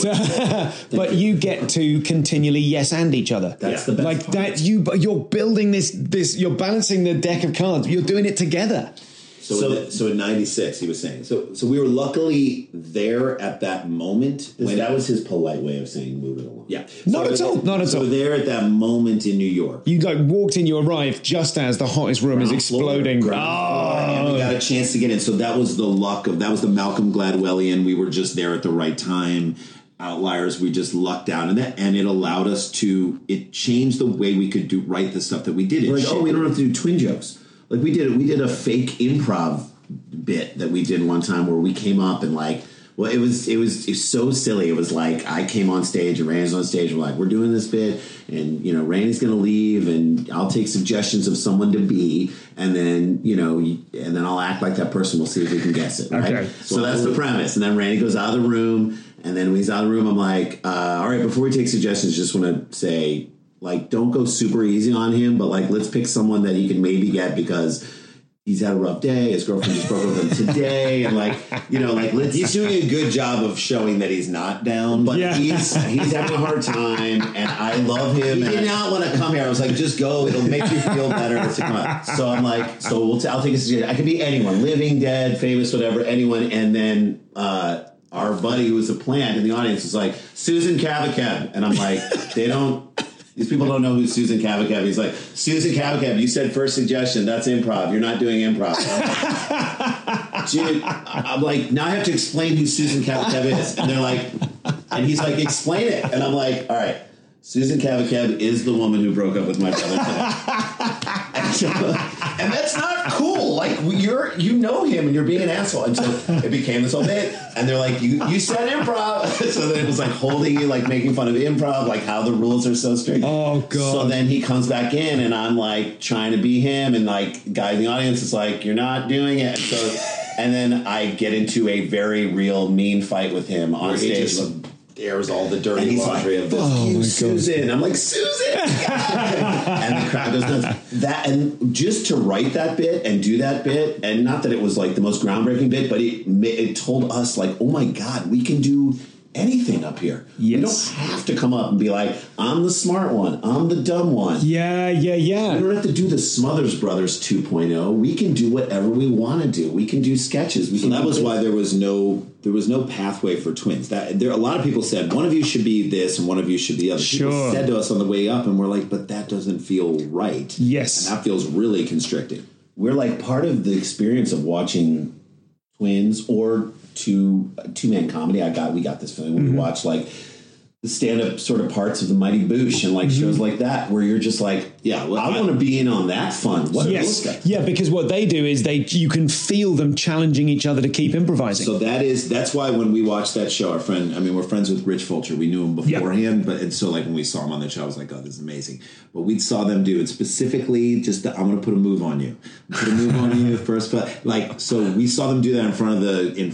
Speaker 1: But you get to continually yes and each other.
Speaker 6: That's the best
Speaker 1: like
Speaker 6: part.
Speaker 1: That you're building this, you're balancing the deck of cards. You're doing it together.
Speaker 5: So in 96, he was saying. So we were luckily there at that moment.
Speaker 6: That was his polite way of saying move it along.
Speaker 5: Yeah.
Speaker 1: Not at all.
Speaker 5: So there at that moment in New York.
Speaker 1: You walked in, you arrived just as the hottest room is exploding.
Speaker 5: And we got a chance to get in. So that was the the Malcolm Gladwellian. We were just there at the right time. Outliers, we just lucked out in that, and it allowed us to. It changed the way we could write the stuff that we did.
Speaker 6: We don't have to do twin jokes. Like we did a fake improv bit that we did one time where we came up and it was so silly. It was like I came on stage and Randy's on stage. We're like, we're doing this bit, and Randy's going to leave, and I'll take suggestions of someone to be, and then and then I'll act like that person. We'll see if we can guess it. Right? Okay. So that's the premise. And then Randy goes out of the room, and then when he's out of the room, I'm like, all right, before we take suggestions, just want to say, like, don't go super easy on him, but like, let's pick someone that he can maybe get because he's had a rough day. His girlfriend just broke up with him today, and
Speaker 5: he's doing a good job of showing that he's not down,
Speaker 6: but he's having a hard time, and I love him.
Speaker 5: He did not want to come here. I was like, just go. It'll make you feel better to come out.
Speaker 6: So I'm like, I'll take a suggestion. I could be anyone, living, dead, famous, whatever, anyone, and then our buddy who was a plant in the audience was like, Susan Kavakab, and I'm like, these people don't know who Susan Kavakab. He's like, Susan Kavakab, you said first suggestion. That's improv. You're not doing improv. Dude, I'm like, now I have to explain who Susan Kavakab is. And they're like, and he's like, explain it. And I'm like, all right, Susan Kavakab is the woman who broke up with my brother today. And that's not cool. Like, you know him and you're being an asshole. And so it became this whole bit. And they're like, you said improv. So then it was like holding you, like making fun of improv, like how the rules are so strict.
Speaker 1: Oh, God.
Speaker 6: So then he comes back in and I'm like trying to be him. And like, guy in the audience is like, you're not doing it. And then I get into a very real mean fight with him on stage.
Speaker 5: Airs all the dirty laundry of this.
Speaker 6: Fuck you, Susan. I'm like, Susan! And the crowd goes nuts. And just to write that bit and do that bit, and not that it was like the most groundbreaking bit, but it told us like, oh my God, we can do anything up here.
Speaker 1: Yes.
Speaker 6: We don't have to come up and be like, I'm the smart one. I'm the dumb one.
Speaker 1: Yeah.
Speaker 6: We don't have to do the Smothers Brothers 2.0. We can do whatever we want to do. We can do sketches.
Speaker 5: So that was why there was no pathway for twins. A lot of people said one of you should be this and one of you should be the other.
Speaker 1: Sure.
Speaker 5: People said to us on the way up, and we're like, but that doesn't feel right.
Speaker 1: Yes.
Speaker 5: And that feels really constricting.
Speaker 6: We're like part of the experience of watching Twins or two-man comedy. We got this feeling when we watch like the stand-up sort of parts of the Mighty Boosh and like shows like that where you're just like, I want to be in on that fun. What are those guys?
Speaker 1: Yeah, because what they do is you can feel them challenging each other to keep improvising.
Speaker 5: So that's why when we watched that show, we're friends with Rich Fulcher. We knew him beforehand, and so like when we saw him on the show, I was like, oh, this is amazing. But we saw them do it specifically just I'm going to put a move on you. Put a move on you first, but like, so we saw them do that in front of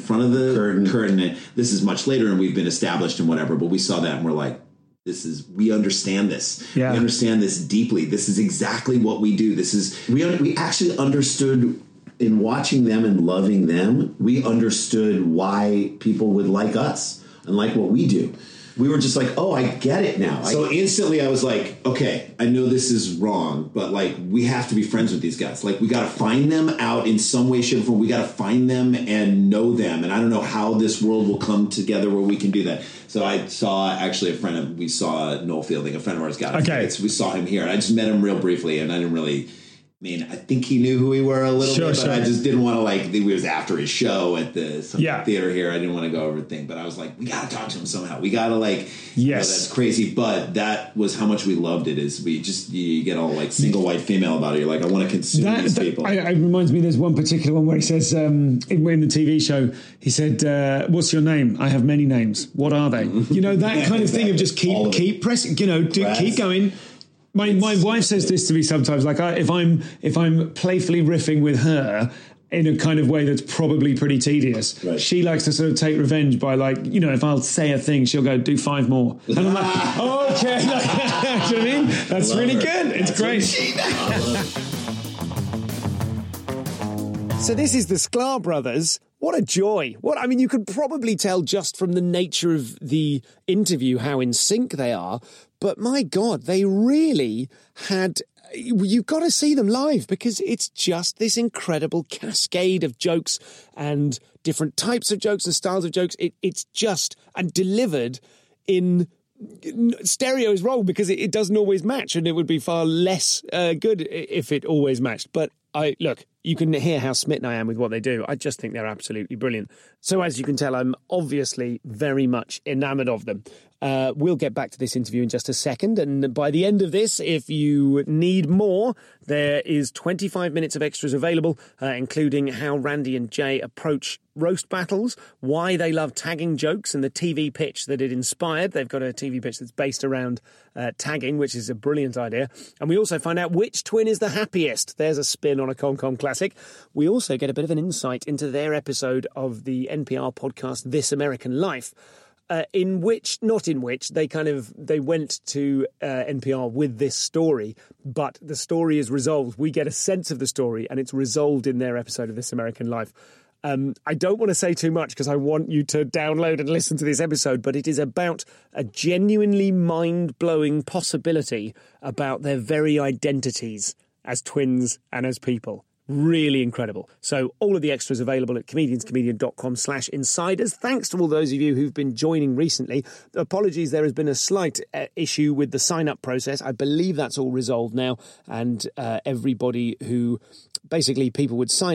Speaker 5: the curtain. And this is much later and we've been established and whatever, but we saw that and we're like, we understand this.
Speaker 1: Yeah.
Speaker 5: We understand this deeply. This is exactly what we do. We actually understood in watching them and loving them. We understood why people would like us and like what we do. We were just like, oh, I get it now. So instantly I was like, okay, I know this is wrong, but like we have to be friends with these guys. Like we got to find them out in some way, shape, or form. We got to find them and know them. And I don't know how this world will come together where we can do that. So I saw actually we saw Noel Fielding, a friend of ours got it. Okay. We saw him here. And I just met him real briefly and I didn't really... I think he knew who we were a little bit, but I just didn't want to it was after his show at the theater here. I didn't want to go over the thing, but I was like, we got to talk to him somehow. We got to that's crazy. But that was how much we loved it is you get all like single white female about it. You're like, I want to consume these people. It
Speaker 1: reminds me, there's one particular one where he says, in the TV show, he said, what's your name? I have many names. What are they? You know, that kind of thing of just keep pressing, keep going. My wife says this to me sometimes, like if I'm playfully riffing with her in a kind of way that's probably pretty tedious, she likes to sort of take revenge by if I'll say a thing, she'll go, do 5 more. And I'm like, oh, okay. Do you know what I mean? That's really good. It's great. So this is the Sklar brothers. What a joy. You could probably tell just from the nature of the interview how in sync they are. But my God, they really had... You've got to see them live because it's just this incredible cascade of jokes and different types of jokes and styles of jokes. It's just... And delivered in... Stereo is wrong because it doesn't always match and it would be far less good if it always matched. But look, you can hear how smitten I am with what they do. I just think they're absolutely brilliant. So as you can tell, I'm obviously very much enamoured of them. We'll get back to this interview in just a second. And by the end of this, if you need more, there is 25 minutes of extras available, including how Randy and Jay approach roast battles, why they love tagging jokes and the TV pitch that it inspired. They've got a TV pitch that's based around tagging, which is a brilliant idea. And we also find out which twin is the happiest. There's a spin on a ComCom classic. We also get a bit of an insight into their episode of the NPR podcast This American Life, in which they went to NPR with this story, but the story is resolved. We get a sense of the story and it's resolved in their episode of This American Life. I don't want to say too much because I want you to download and listen to this episode, but it is about a genuinely mind-blowing possibility about their very identities as twins and as people. Really incredible. So all of the extras available at comedianscomedian.com/insiders. Thanks to all those of you who've been joining recently. Apologies, there has been a slight issue with the sign-up process. I believe that's all resolved now. And everybody who... Basically, people would sign up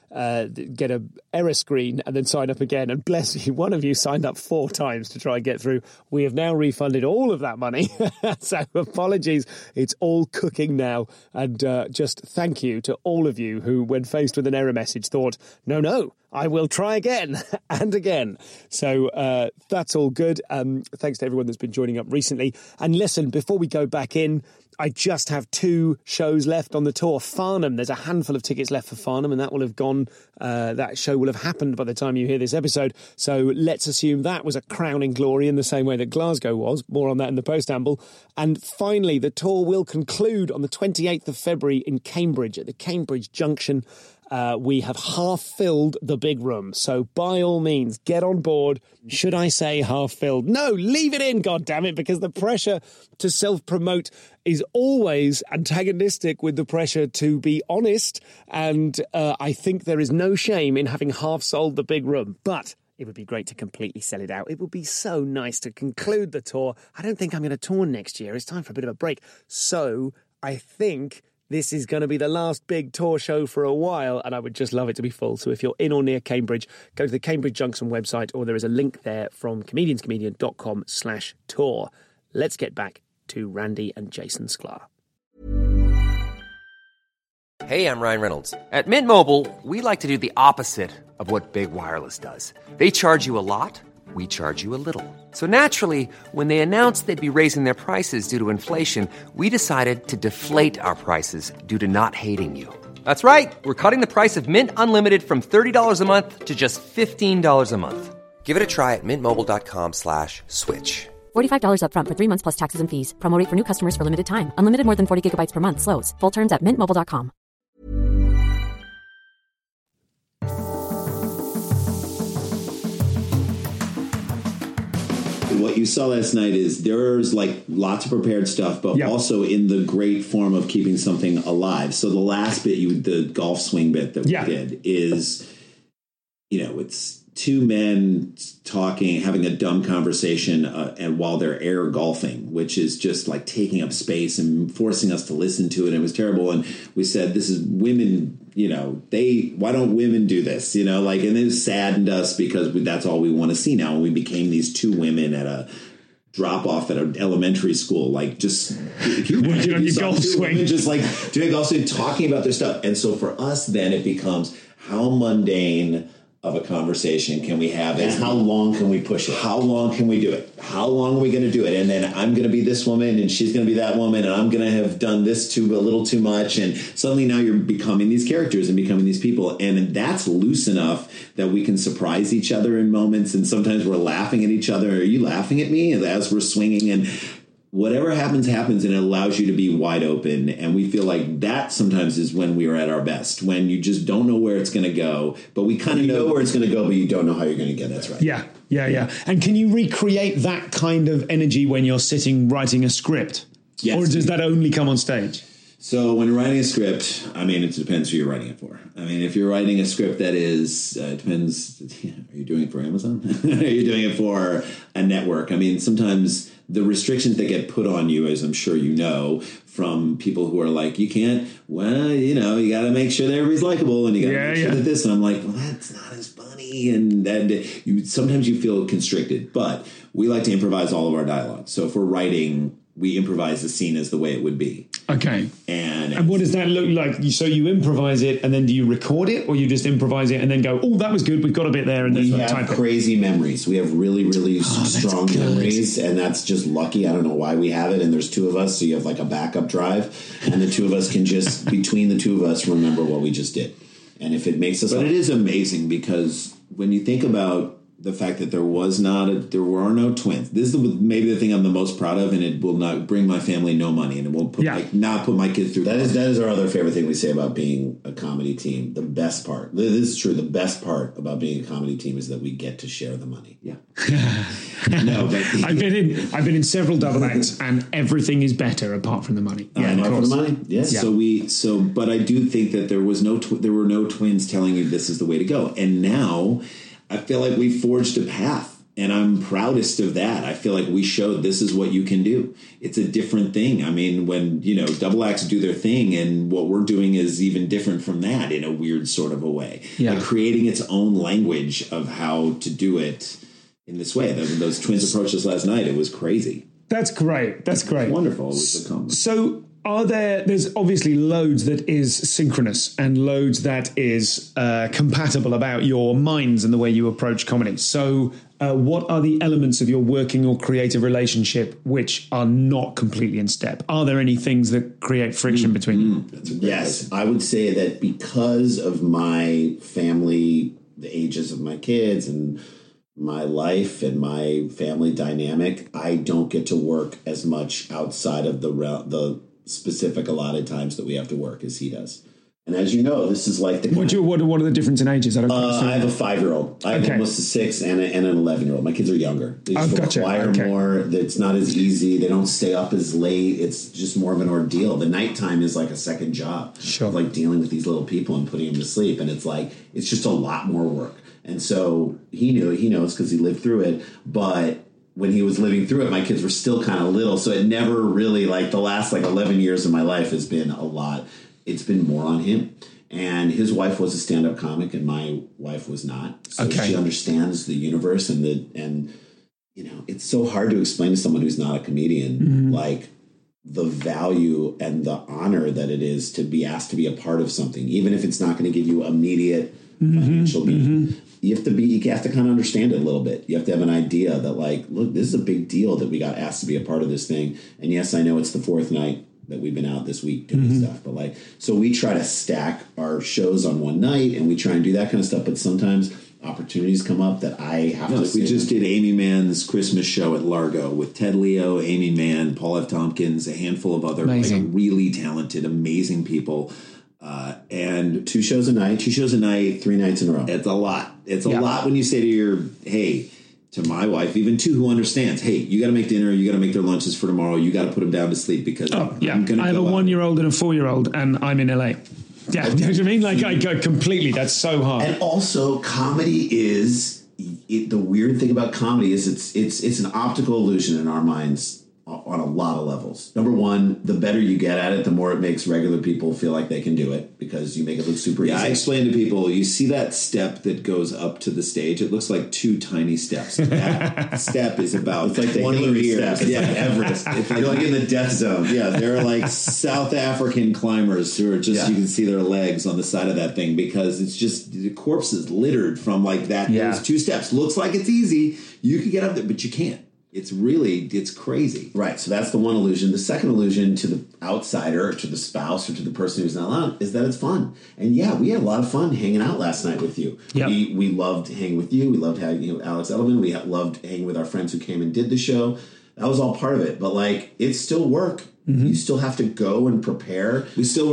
Speaker 1: get a error screen and then sign up again. And bless you, one of you signed up 4 times to try and get through. We have now refunded all of that money. So apologies. It's all cooking now. And just thank you to all of you who, when faced with an error message, thought, no, I will try again and again. So that's all good. Thanks to everyone that's been joining up recently. And listen, before we go back in, I just have 2 shows left on the tour. Farnham, there's a handful of tickets left for Farnham, and that will have gone, that show will have happened by the time you hear this episode. So let's assume that was a crowning glory in the same way that Glasgow was. More on that in the post-amble. And finally, the tour will conclude on the 28th of February in Cambridge, at the Cambridge Junction. We have half filled the big room. So by all means, get on board. Should I say half filled? No, leave it in, goddammit, because the pressure to self-promote is always antagonistic with the pressure to be honest. And I think there is no shame in having half sold the big room. But it would be great to completely sell it out. It would be so nice to conclude the tour. I don't think I'm going to tour next year. It's time for a bit of a break. So I think this is going to be the last big tour show for a while, and I would just love it to be full. So if you're in or near Cambridge, go to the Cambridge Junction website, or there is a link there from comedianscomedian.com/tour. Let's get back to Randy and Jason Sklar.
Speaker 2: Hey, I'm Ryan Reynolds. At Mint Mobile, we like to do the opposite of what Big Wireless does. They charge you a lot. We charge you a little. So naturally, when they announced they'd be raising their prices due to inflation, we decided to deflate our prices due to not hating you. That's right. We're cutting the price of Mint Unlimited from $30 a month to just $15 a month. Give it a try at mintmobile.com/switch.
Speaker 4: $45 up front for 3 months plus taxes and fees. Promo rate for new customers for limited time. Unlimited more than 40 gigabytes per month. Slows full terms at mintmobile.com.
Speaker 6: What you saw last night is there's like lots of prepared stuff, but also in the great form of keeping something alive. So the last bit, the golf swing bit that we did is, it's 2 men talking, having a dumb conversation, and while they're air golfing, which is just like taking up space and forcing us to listen to it. It was terrible. And we said, this is women, why don't women do this? And it saddened us because that's all we want to see now. And we became these 2 women at a drop off at an elementary school, just if you
Speaker 1: working on your golf swing,
Speaker 6: just like doing golf swing, talking about their stuff. And so for us, then it becomes how mundane of a conversation can we have, and how long can we push it? How long can we do it? How long are we going to do it? And then I'm going to be this woman, and she's going to be that woman, and I'm going to have done this a little too much, and suddenly now you're becoming these characters and becoming these people, and that's loose enough that we can surprise each other in moments, and sometimes we're laughing at each other. Are you laughing at me as we're swinging? And whatever happens, and it allows you to be wide open. And we feel like that sometimes is when we are at our best, when you just don't know where it's going to go, but we kind of know where it's going to go, but you don't know how you're going to get. That's right.
Speaker 1: Yeah. And can you recreate that kind of energy when you're sitting writing a script? Yes. Or does that only come on stage?
Speaker 5: So when writing a script, it depends who you're writing it for. If you're writing a script that is, depends, are you doing it for Amazon? Are you doing it for a network? Sometimes the restrictions that get put on you, as I'm sure you know, from people who are like, you can't, you got to make sure that everybody's likable, and you got to make sure that this, and I'm like, well, that's not as funny, and sometimes you feel constricted, but we like to improvise all of our dialogue. So if we're writing, we improvise the scene as the way it would be.
Speaker 1: Okay. And what does that look like? So you improvise it, and then do you record it, or you just improvise it and then go, oh, that was good, we've got a bit there, and then type it?
Speaker 6: Crazy memories. We have really, really strong memories, and that's just lucky. I don't know why we have it, and there's 2 of us, so you have like a backup drive, and the 2 of us can just, between the 2 of us, remember what we just did. And if it makes us...
Speaker 5: But it is amazing, because when you think about the fact that there were no twins. This is maybe the thing I'm the most proud of, and it will not bring my family no money, and it won't not put my kids through.
Speaker 6: That is our other favorite thing we say about being a comedy team. The best part, this is true. The best part about being a comedy team is that we get to share the money.
Speaker 5: Yeah.
Speaker 1: No, but I've been in several double acts, and everything is better apart from the money.
Speaker 6: Apart from the money. Yes.
Speaker 5: Yeah. But I do think that there were no twins telling you this is the way to go, and now I feel like we forged a path And I'm proudest of that. I feel like we showed this is what you can do. It's a different thing. I mean, when, double acts do their thing, and what we're doing is even different from that in a weird sort of a way.
Speaker 1: Yeah.
Speaker 5: Like creating its own language of how to do it in this way. Those twins approached us last night. It was crazy.
Speaker 1: That's great. That's great.
Speaker 5: Wonderful. It was a compliment.
Speaker 1: So there's obviously loads that is synchronous and loads that is compatible about your minds and the way you approach comedy. So what are the elements of your working or creative relationship which are not completely in step? Are there any things that create friction between you?
Speaker 6: Yes, I would say that because of my family, the ages of my kids and my life and my family dynamic, I don't get to work as much outside of the specific allotted times that we have to work as he does. And as you know, this is like the...
Speaker 1: What are the difference in ages? I
Speaker 6: have a 5-year-old. I have almost a 6 and an 11-year-old. My kids are younger. They just require more. It's not as easy. They don't stay up as late. It's just more of an ordeal. The nighttime is like a second job.
Speaker 1: Sure.
Speaker 6: Like dealing with these little people and putting them to sleep. And it's like, it's just a lot more work. And so he knows because he lived through it. But when he was living through it, my kids were still kind of little. So it never really, like the last 11 years of my life has been a lot. It's been more on him. And his wife was a stand-up comic and my wife was not. So she understands the universe and it's so hard to explain to someone who's not a comedian, like the value and the honor that it is to be asked to be a part of something, even if it's not going to give you immediate financial gain. You have to kind of understand it a little bit. You have to have an idea that look, this is a big deal that we got asked to be a part of this thing. And yes, I know it's the 4th night that we've been out this week doing stuff, but so we try to stack our shows on one night and we try and do that kind of stuff. But sometimes opportunities come up that I have to.
Speaker 5: We just did Amy Mann's Christmas show at Largo with Ted Leo, Amy Mann, Paul F. Tompkins, a handful of other really talented, amazing people. And
Speaker 6: 2 shows a night, 3 nights in a row.
Speaker 5: It's a lot. It's a lot when you say to my wife, even too, who understands, hey, you got to make dinner, you got to make their lunches for tomorrow, you got to put them down to sleep because I'm going to.
Speaker 1: I have a 1-year-old and a 4-year-old, and I'm in LA. Yeah, you know what I mean? I go completely. That's so hard.
Speaker 6: And also, comedy is the weird thing about comedy is it's an optical illusion in our minds on a lot of levels. Number one, the better you get at it, the more it makes regular people feel like they can do it because you make it look super easy.
Speaker 5: I explain to people, you see that step that goes up to the stage, it looks like 2 tiny steps. That step is about 20 years.
Speaker 6: It's like Everest. You're like in the death zone.
Speaker 5: Yeah, they're like South African climbers who are just, you can see their legs on the side of that thing because it's just the corpses littered from that. Yeah. Those 2 steps. Looks like it's easy. You can get up there, but you can't. It's crazy.
Speaker 6: Right. So that's the one illusion. The second illusion to the outsider, or to the spouse, or to the person who's not allowed is that it's fun. And yeah, we had a lot of fun hanging out last night with you. Yep. We loved hanging with you. We loved having Alex Edelman. We loved hanging with our friends who came and did the show. That was all part of it. But it's still work. You still have to go and prepare.
Speaker 5: We still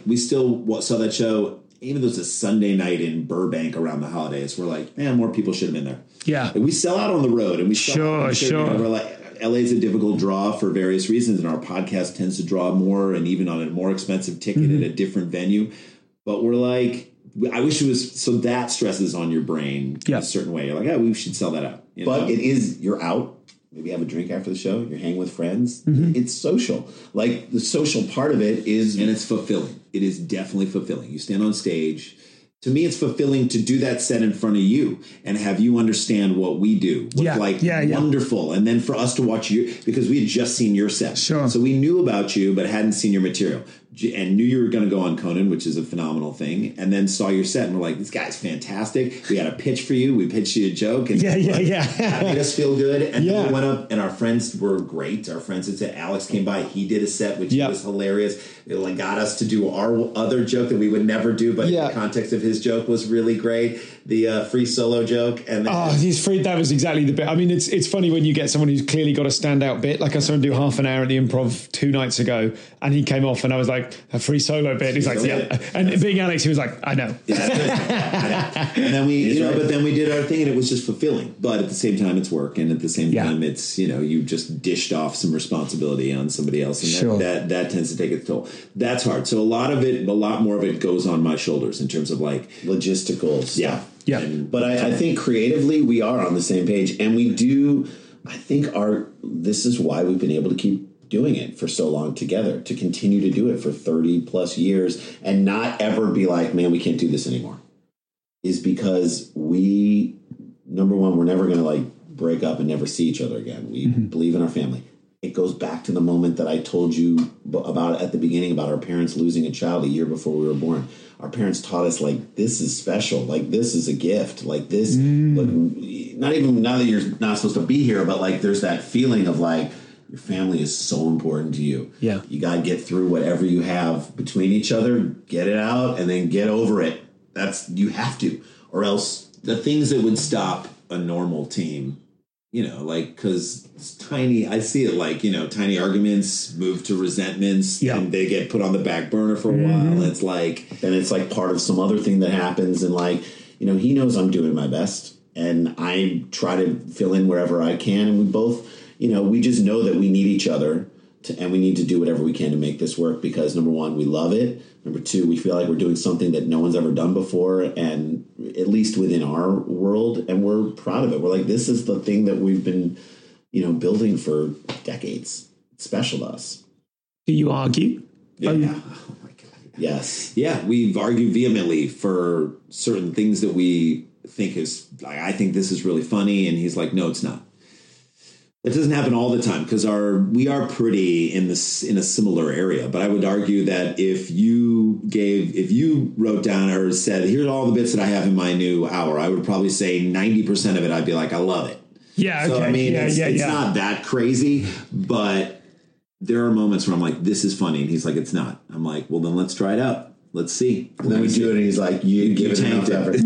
Speaker 5: saw that show. Even though it's a Sunday night in Burbank around the holidays, we're like, man, more people should have been there.
Speaker 1: Yeah.
Speaker 5: And we sell out on the road. And we
Speaker 1: sure.
Speaker 5: We're like, LA's a difficult draw for various reasons. And our podcast tends to draw more and even on a more expensive ticket at a different venue. But we're like, I wish it was, so that stresses on your brain in a certain way. You're like, we should sell that out.
Speaker 6: But it is, you're out. Maybe have a drink after the show. You're hanging with friends. It's social. The social part of it is...
Speaker 5: And it's fulfilling. It is definitely fulfilling. You stand on stage. To me, it's fulfilling to do that set in front of you and have you understand what we do. Wonderful. And then for us to watch you, because we had just seen your set.
Speaker 1: Sure.
Speaker 5: So we knew about you, but hadn't seen your material. And knew you were going to go on Conan, which is a phenomenal thing, and then saw your set and we're like, this guy's fantastic. We had a pitch for you. We pitched you a joke. And
Speaker 1: that
Speaker 5: made us feel good. And then we went up and our friends were great. Our friends had said, Alex came by. He did a set, which was hilarious. It got us to do our other joke that we would never do, but in the context of his joke was really great. The free solo joke. And
Speaker 1: his free, that was exactly the bit. I mean, it's funny when you get someone who's clearly got a standout bit. Like I saw him do half an hour at the Improv 2 nights ago and he came off and I was like, a free solo bit. He's like, and being Alex, he was like, I know.
Speaker 5: And then we, but then we did our thing and it was just fulfilling. But at the same time, it's work. And at the same time, it's, you just dished off some responsibility on somebody else. And that tends to take its toll. That's hard. So a lot more of it goes on my shoulders in terms of logistical stuff.
Speaker 1: Yeah.
Speaker 6: But I think creatively we are on the same page, and we do. I think this is why we've been able to keep doing it for so long together, to continue to do it for 30 plus years and not ever be like, man, we can't do this anymore, is because number one, we're never going to like break up and never see each other again. We believe in our family. It goes back to the moment that I told you about at the beginning about our parents losing a child a year before we were born. Our parents taught us, like, this is special. Like, this is a gift. Like, this, like, not even now that you're not supposed to be here, but like, there's that feeling of like, your family is so important to you.
Speaker 1: Yeah.
Speaker 6: You got to get through whatever you have between each other, get it out, and then get over it. You have to, or else
Speaker 5: The things that would stop a normal team, you know, like, because I see it like, you know, tiny arguments move to resentments and they get put on the back burner for a while. It's like,
Speaker 6: then it's like part of some other thing that happens. And like, you know, he knows I'm doing my best and I try to fill in wherever I can. And we both, you know, we just know that we need each other and we need to do whatever we can to make this work because, number one, we love it. Number two, we feel like we're doing something that no one's ever done before, and at least within our world, and we're proud of it. We're like, this is the thing that we've been, you know, building for decades. It's special to us.
Speaker 1: Do you argue?
Speaker 5: yeah. Oh my God.
Speaker 6: Yes.
Speaker 5: Yeah, we've argued vehemently for certain things that we think is, like, I think this is really funny, and he's like, no, it's not. That doesn't happen all the time because we are pretty in a similar area. But I would argue that if you wrote down or said, here's all the bits that I have in my new hour, I would probably say 90% of it. I'd be like, I love it.
Speaker 1: Yeah. Okay.
Speaker 5: So I mean,
Speaker 1: it's
Speaker 5: not that crazy, but there are moments where I'm like, this is funny, and he's like, it's not. I'm like, well, then let's try it out. Let's see.
Speaker 6: And then we do it, and he's like, you didn't give it enough effort.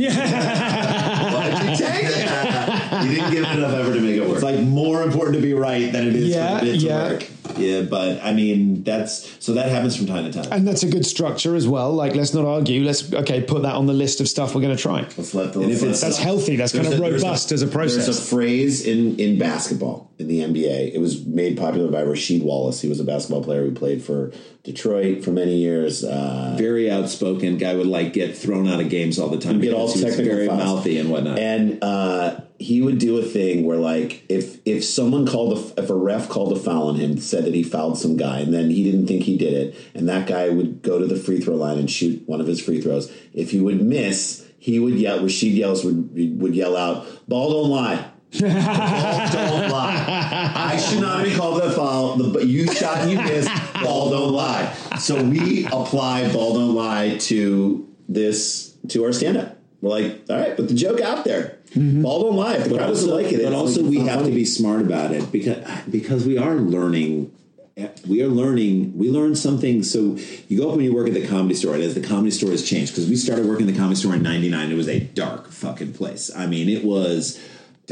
Speaker 5: Why'd you tank it?
Speaker 6: You didn't give it enough effort to make it work.
Speaker 5: It's like more important to be right than it is for the bit to work.
Speaker 6: Yeah, but I mean, that happens from time to time.
Speaker 1: And that's a good structure as well. Like, let's not argue. Let's, put that on the list of stuff we're going to try. That's healthy. That's kind of robust as a process.
Speaker 6: There's a phrase in basketball, in the NBA. It was made popular by Rasheed Wallace. He was a basketball player who played for Detroit for many years.
Speaker 5: Very outspoken guy, would like get thrown out of games all the time.
Speaker 6: Get all technical,
Speaker 5: very
Speaker 6: fouls.
Speaker 5: mouthy and whatnot.
Speaker 6: And he would do a thing where, like, if a ref called a foul on him, said that he fouled some guy, and then he didn't think he did it, and that guy would go to the free throw line and shoot one of his free throws. If he would miss, he would yell. Rasheed would yell out, "Ball don't lie." Ball don't lie. I should not be called a foul. But you shot and you missed. Ball don't lie. So we apply ball don't lie to our stand-up. We're like, all right, put the joke out there. Mm-hmm. Ball don't lie. If the crowd doesn't like it.
Speaker 5: But also we have to be smart about it because we are learning. We learn something. So you go up when you work at the Comedy Store, and as the Comedy Store has changed, because we started working at the Comedy Store in '99, it was a dark fucking place. I mean, it was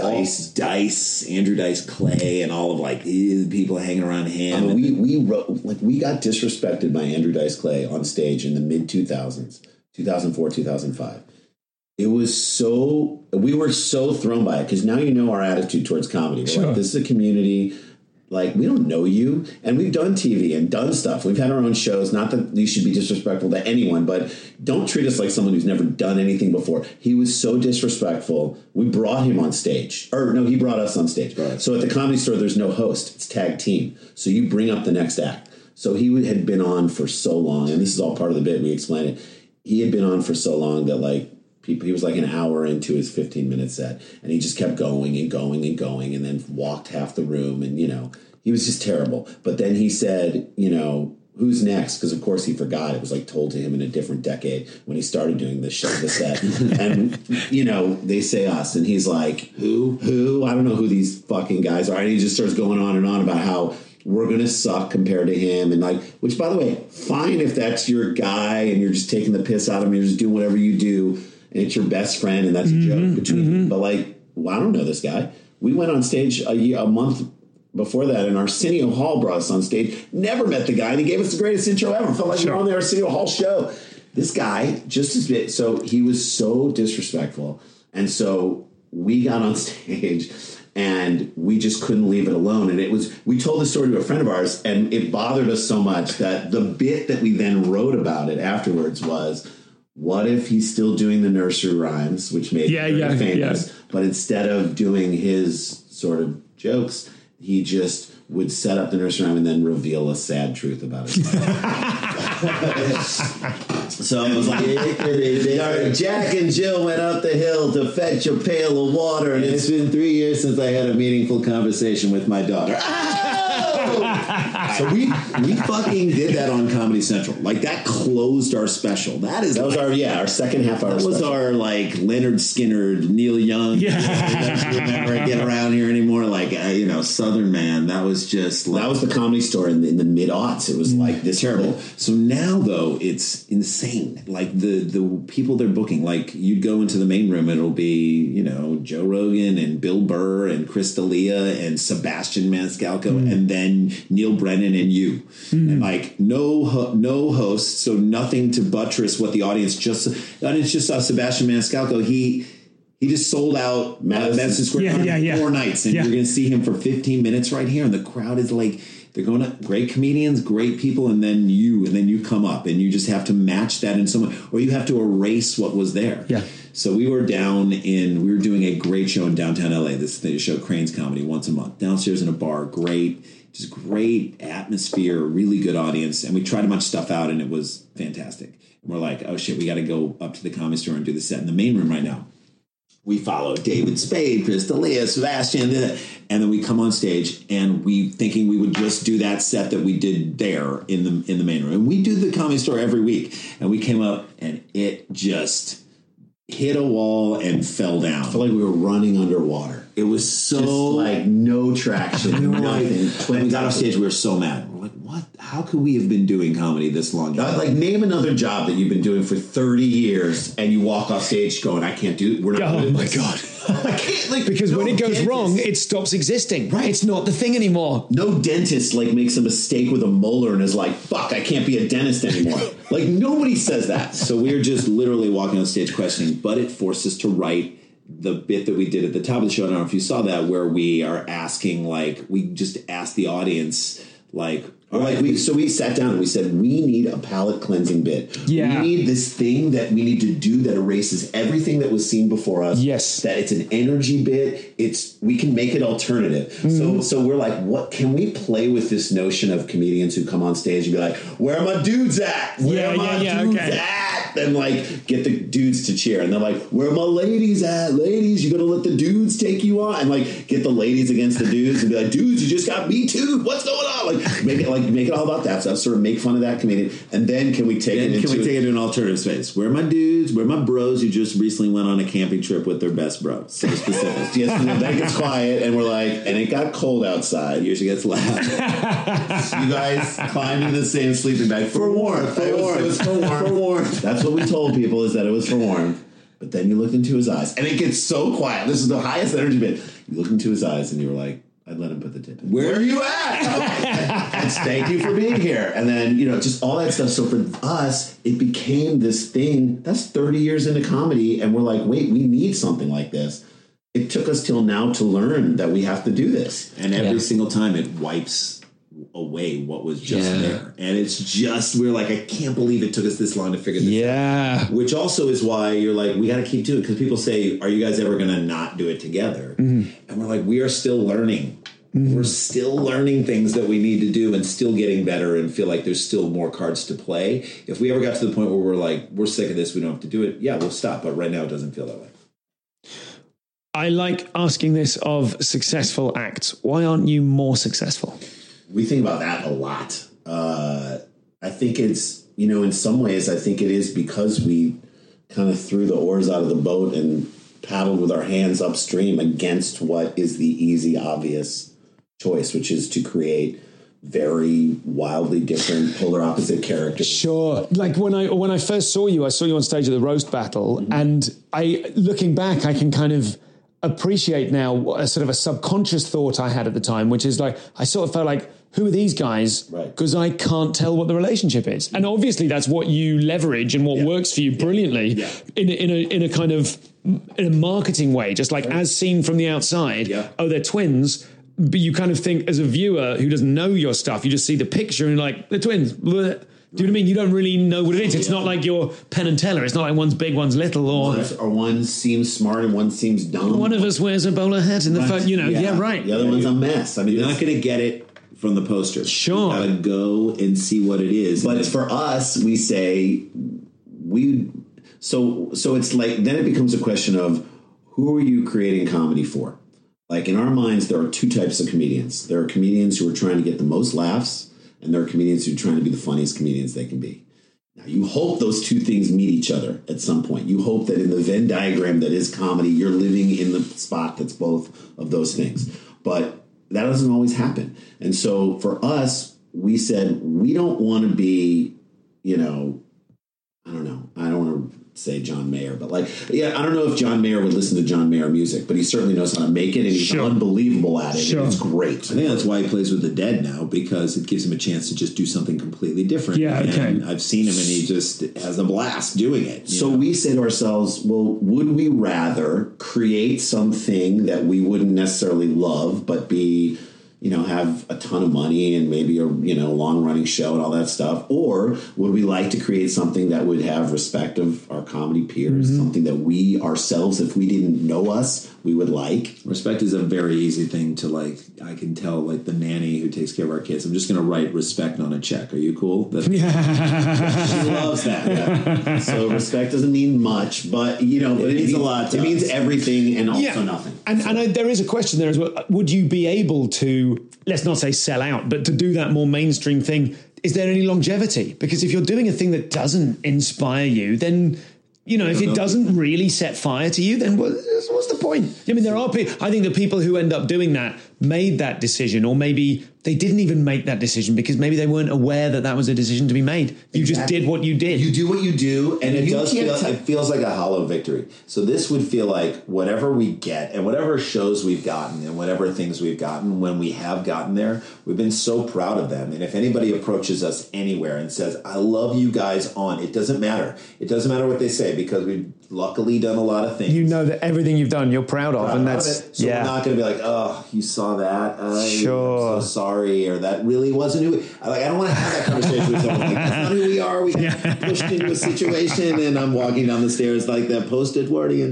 Speaker 5: Andrew Dice Clay, and all of like people hanging around him.
Speaker 6: I mean, we got disrespected by Andrew Dice Clay on stage in the mid 2000s, 2004, 2005. We were so thrown by it because now you know our attitude towards comedy. We're like, this is a community. Like, we don't know you. And we've done TV and done stuff. We've had our own shows. Not that you should be disrespectful to anyone, but don't treat us like someone who's never done anything before. He was so disrespectful. We brought him on stage. Or, no, he brought us on stage. Right. So at the Comedy Store, there's no host. It's tag team. So you bring up the next act. So he had been on for so long, and this is all part of the bit. We explain it. He had been on for so long that, like, he was like an hour into his 15-minute set, and he just kept going and going and going, and then walked half the room, and, you know, he was just terrible. But then he said, you know, who's next? Because, of course, he forgot. It was, like, told to him in a different decade when he started doing the set. And, you know, they say us, and he's like, Who? I don't know who these fucking guys are. And he just starts going on and on about how we're going to suck compared to him. And, like, which, by the way, fine if that's your guy and you're just taking the piss out of him, you're just doing whatever you do, and it's your best friend, and that's a joke between you. But, like, well, I don't know this guy. We went on stage a month before that, and Arsenio Hall brought us on stage. Never met the guy, and he gave us the greatest intro ever. Felt like we were on the Arsenio Hall show. This guy, just as big. So he was so disrespectful. And so we got on stage, and we just couldn't leave it alone. And we told the story to a friend of ours, and it bothered us so much that the bit that we then wrote about it afterwards was, what if he's still doing the nursery rhymes, which made him very famous, but instead of doing his sort of jokes, he just would set up the nursery rhyme and then reveal a sad truth about his life. So it was like, Jack and Jill went up the hill to fetch a pail of water, and it's been 3 years since I had a meaningful conversation with my daughter.
Speaker 5: So we fucking did that on Comedy Central. Like, that closed our special. That was
Speaker 6: our second half hour.
Speaker 5: That was
Speaker 6: special.
Speaker 5: our like Leonard Skinner, Neil Young.
Speaker 1: Yeah.
Speaker 5: Don't you remember Get Around Here anymore? Like Southern Man. That was just like,
Speaker 6: that was the Comedy Store in the mid-aughts. It was like this
Speaker 5: terrible. So now though, it's insane. Like the people they're booking. Like, you'd go into the main room, it'll be Joe Rogan and Bill Burr and Chris D'Elia and Sebastian Maniscalco and then Neil Brennan and you. And like no host, so nothing to buttress what the audience just saw. Sebastian Maniscalco. He just sold out Madison Square Garden 4 nights, and you're going to see him for 15 minutes right here, and the crowd is like, they're going up, great comedians, great people, and then you come up, and you just have to match that in some way, or you have to erase what was there.
Speaker 1: Yeah.
Speaker 5: So we were doing a great show in downtown LA. This show, Crane's Comedy, once a month, downstairs in a bar. Great atmosphere, really good audience, and we tried a bunch of stuff out, and it was fantastic. And we're like, oh shit, we got to go up to the Comedy Store and do the set in the main room right now. We follow David Spade, Chris D'Elia, Sebastian, and then we come on stage, and we thinking we would just do that set that we did there in the main room. And we do the Comedy Store every week, and we came up, and it just hit a wall and fell down.
Speaker 6: I felt like we were running underwater.
Speaker 5: It was so
Speaker 6: just like no traction.
Speaker 5: We were
Speaker 6: nothing.
Speaker 5: When we got off stage, we were so mad. We're like, what? How could we have been doing comedy this long?
Speaker 6: Like, name another job that you've been doing for 30 years and you walk off stage going, I can't do it. We're not doing this.
Speaker 1: God.
Speaker 6: I can't,
Speaker 1: because when it goes
Speaker 6: dentist.
Speaker 1: wrong, it stops existing.
Speaker 6: Right.
Speaker 1: It's not the thing anymore.
Speaker 6: No dentist makes a mistake with a molar and is like, fuck, I can't be a dentist anymore. Like, nobody says that.
Speaker 5: So we're just literally walking on stage questioning, but it forced us to write the bit that we did at the top of the show. I don't know if you saw that, where we are asking, like, we just asked the audience, like,
Speaker 6: we sat down and we said, we need a palate cleansing bit.
Speaker 1: Yeah.
Speaker 6: We need this thing that we need to do that erases everything that was seen before us.
Speaker 1: Yes.
Speaker 6: That it's an energy bit. We can make it alternative. So we're like, what can we play with this notion of comedians who come on stage and be like, where are my dudes at? Where are my dudes at? And like get the dudes to cheer. And they're like, where are my ladies at? Ladies, you gotta let the dudes take you on. And like get the ladies against the dudes and be like, dudes, you just got me too. What's going on? Like make it all about that stuff. Sort of make fun of that comedian. And then can we take it
Speaker 5: to an alternative space? Where are my dudes? Where are my bros who just recently went on a camping trip with their best bros? So specific.
Speaker 6: Yes, and then that gets quiet and we're like, and it got cold outside.
Speaker 5: Usually gets loud.
Speaker 6: You guys climbed in the same sleeping bag for warmth. It was for warmth. That's what we told people, is that it was for warmth. But then you looked into his eyes, and it gets so quiet. This is the highest energy bit. You looked into his eyes, and you were like, I'd let him put the tip in. Where are you at? And thank you for being here. And then, just all that stuff. So for us, it became this thing. That's 30 years into comedy, and we're like, wait, we need something like this. It took us till now to learn that we have to do this.
Speaker 5: And every single time it wipes away what was just there. And it's just, we're like, I can't believe it took us this long to figure this out. Which also is why you're like, we got to keep doing it. Because people say, are you guys ever going to not do it together? And we're like, we are still learning. We're still learning things that we need to do and still getting better and feel like there's still more cards to play. If we ever got to the point where we're like, we're sick of this, we don't have to do it, we'll stop. But right now it doesn't feel that way.
Speaker 1: I like asking this of successful acts. Why aren't you more successful?
Speaker 6: We think about that a lot. I think it's, in some ways, I think it is because we kind of threw the oars out of the boat and paddled with our hands upstream against what is the easy, obvious choice, which is to create very wildly different, polar opposite characters.
Speaker 1: Sure. Like when I first saw you on stage at the roast battle, and looking back, I can kind of appreciate now a sort of a subconscious thought I had at the time, which is like, I sort of felt like, who are these guys? Because I can't tell what the relationship is. And obviously that's what you leverage and what works for you brilliantly in a kind of in a marketing way, just like as seen from the outside. Oh, they're twins. But you kind of think as a viewer who doesn't know your stuff, you just see the picture and you're like, they're twins. Do you know what I mean? You don't really know what it is. It's not like your Penn and Teller. It's not like one's big, one's little, or
Speaker 6: one seems smart and one seems dumb.
Speaker 1: One of us wears a bowler hat in the phone. You know, right.
Speaker 6: The other one's a mess. I mean,
Speaker 5: you're not going to get it from the poster.
Speaker 1: Sure,
Speaker 5: you got to go and see what it is.
Speaker 6: But for us, we say So it's like then it becomes a question of who are you creating comedy for? Like in our minds, there are two types of comedians. There are comedians who are trying to get the most laughs. And there are comedians who are trying to be the funniest comedians they can be. Now, you hope those two things meet each other at some point. You hope that in the Venn diagram that is comedy, you're living in the spot that's both of those things. But that doesn't always happen. And so for us, we said, we don't want to be, I don't want to say John Mayer, but I don't know if John Mayer would listen to John Mayer music, but he certainly knows how to make it, and he's unbelievable at it, and it's great.
Speaker 5: I think that's why he plays with the Dead now, because it gives him a chance to just do something completely different.
Speaker 1: Yeah, okay.
Speaker 5: And I've seen him, and he just has a blast doing it.
Speaker 6: So we say to ourselves, well, would we rather create something that we wouldn't necessarily love, but be, have a ton of money and maybe a, long running show and all that stuff? Or would we like to create something that would have respect of our comedy peers, something that we ourselves, if we didn't know us, we would like?
Speaker 5: Respect is a very easy thing to I can tell the nanny who takes care of our kids, I'm just going to write respect on a check. Are you cool?
Speaker 6: She loves that. Yeah. So respect doesn't mean much, but it
Speaker 5: means a lot.
Speaker 6: It means everything and also nothing.
Speaker 1: And there is a question there as well. Would you be able to, let's not say sell out, but to do that more mainstream thing? Is there any longevity? Because if you're doing a thing that doesn't inspire you, then if it doesn't really set fire to you, then what's the point? I mean, there are people, I think the people who end up doing that made that decision, or maybe they didn't even make that decision because maybe they weren't aware that was a decision to be made. You just did what you did.
Speaker 6: You do what you do, and it feels like a hollow victory. So this would feel like whatever we get and whatever shows we've gotten and whatever things we've gotten, when we have gotten there, we've been so proud of them. And if anybody approaches us anywhere and says, I love you guys on, it doesn't matter. It doesn't matter what they say, because we've luckily done a lot of things.
Speaker 1: You know that everything you've done, you're proud of. And that's,
Speaker 6: so we're not going to be like, oh, you saw that?
Speaker 1: Sure.
Speaker 6: I'm so sorry. Or that really wasn't who. I don't want to have that conversation with someone. That's not who we are. We got pushed into a situation, and I'm walking down the stairs like that post-Edwardian.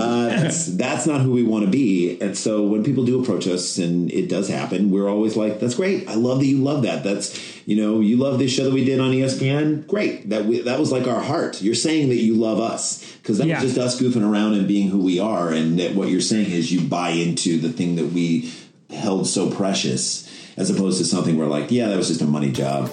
Speaker 6: That's not who we want to be. And so when people do approach us, and it does happen, we're always like, that's great. I love that you love that. That's, you love this show that we did on ESPN. Great. That was like our heart. You're saying that you love us, because that was just us goofing around and being who we are. And that what you're saying is you buy into the thing that we held so precious, as opposed to something where that was just a money job.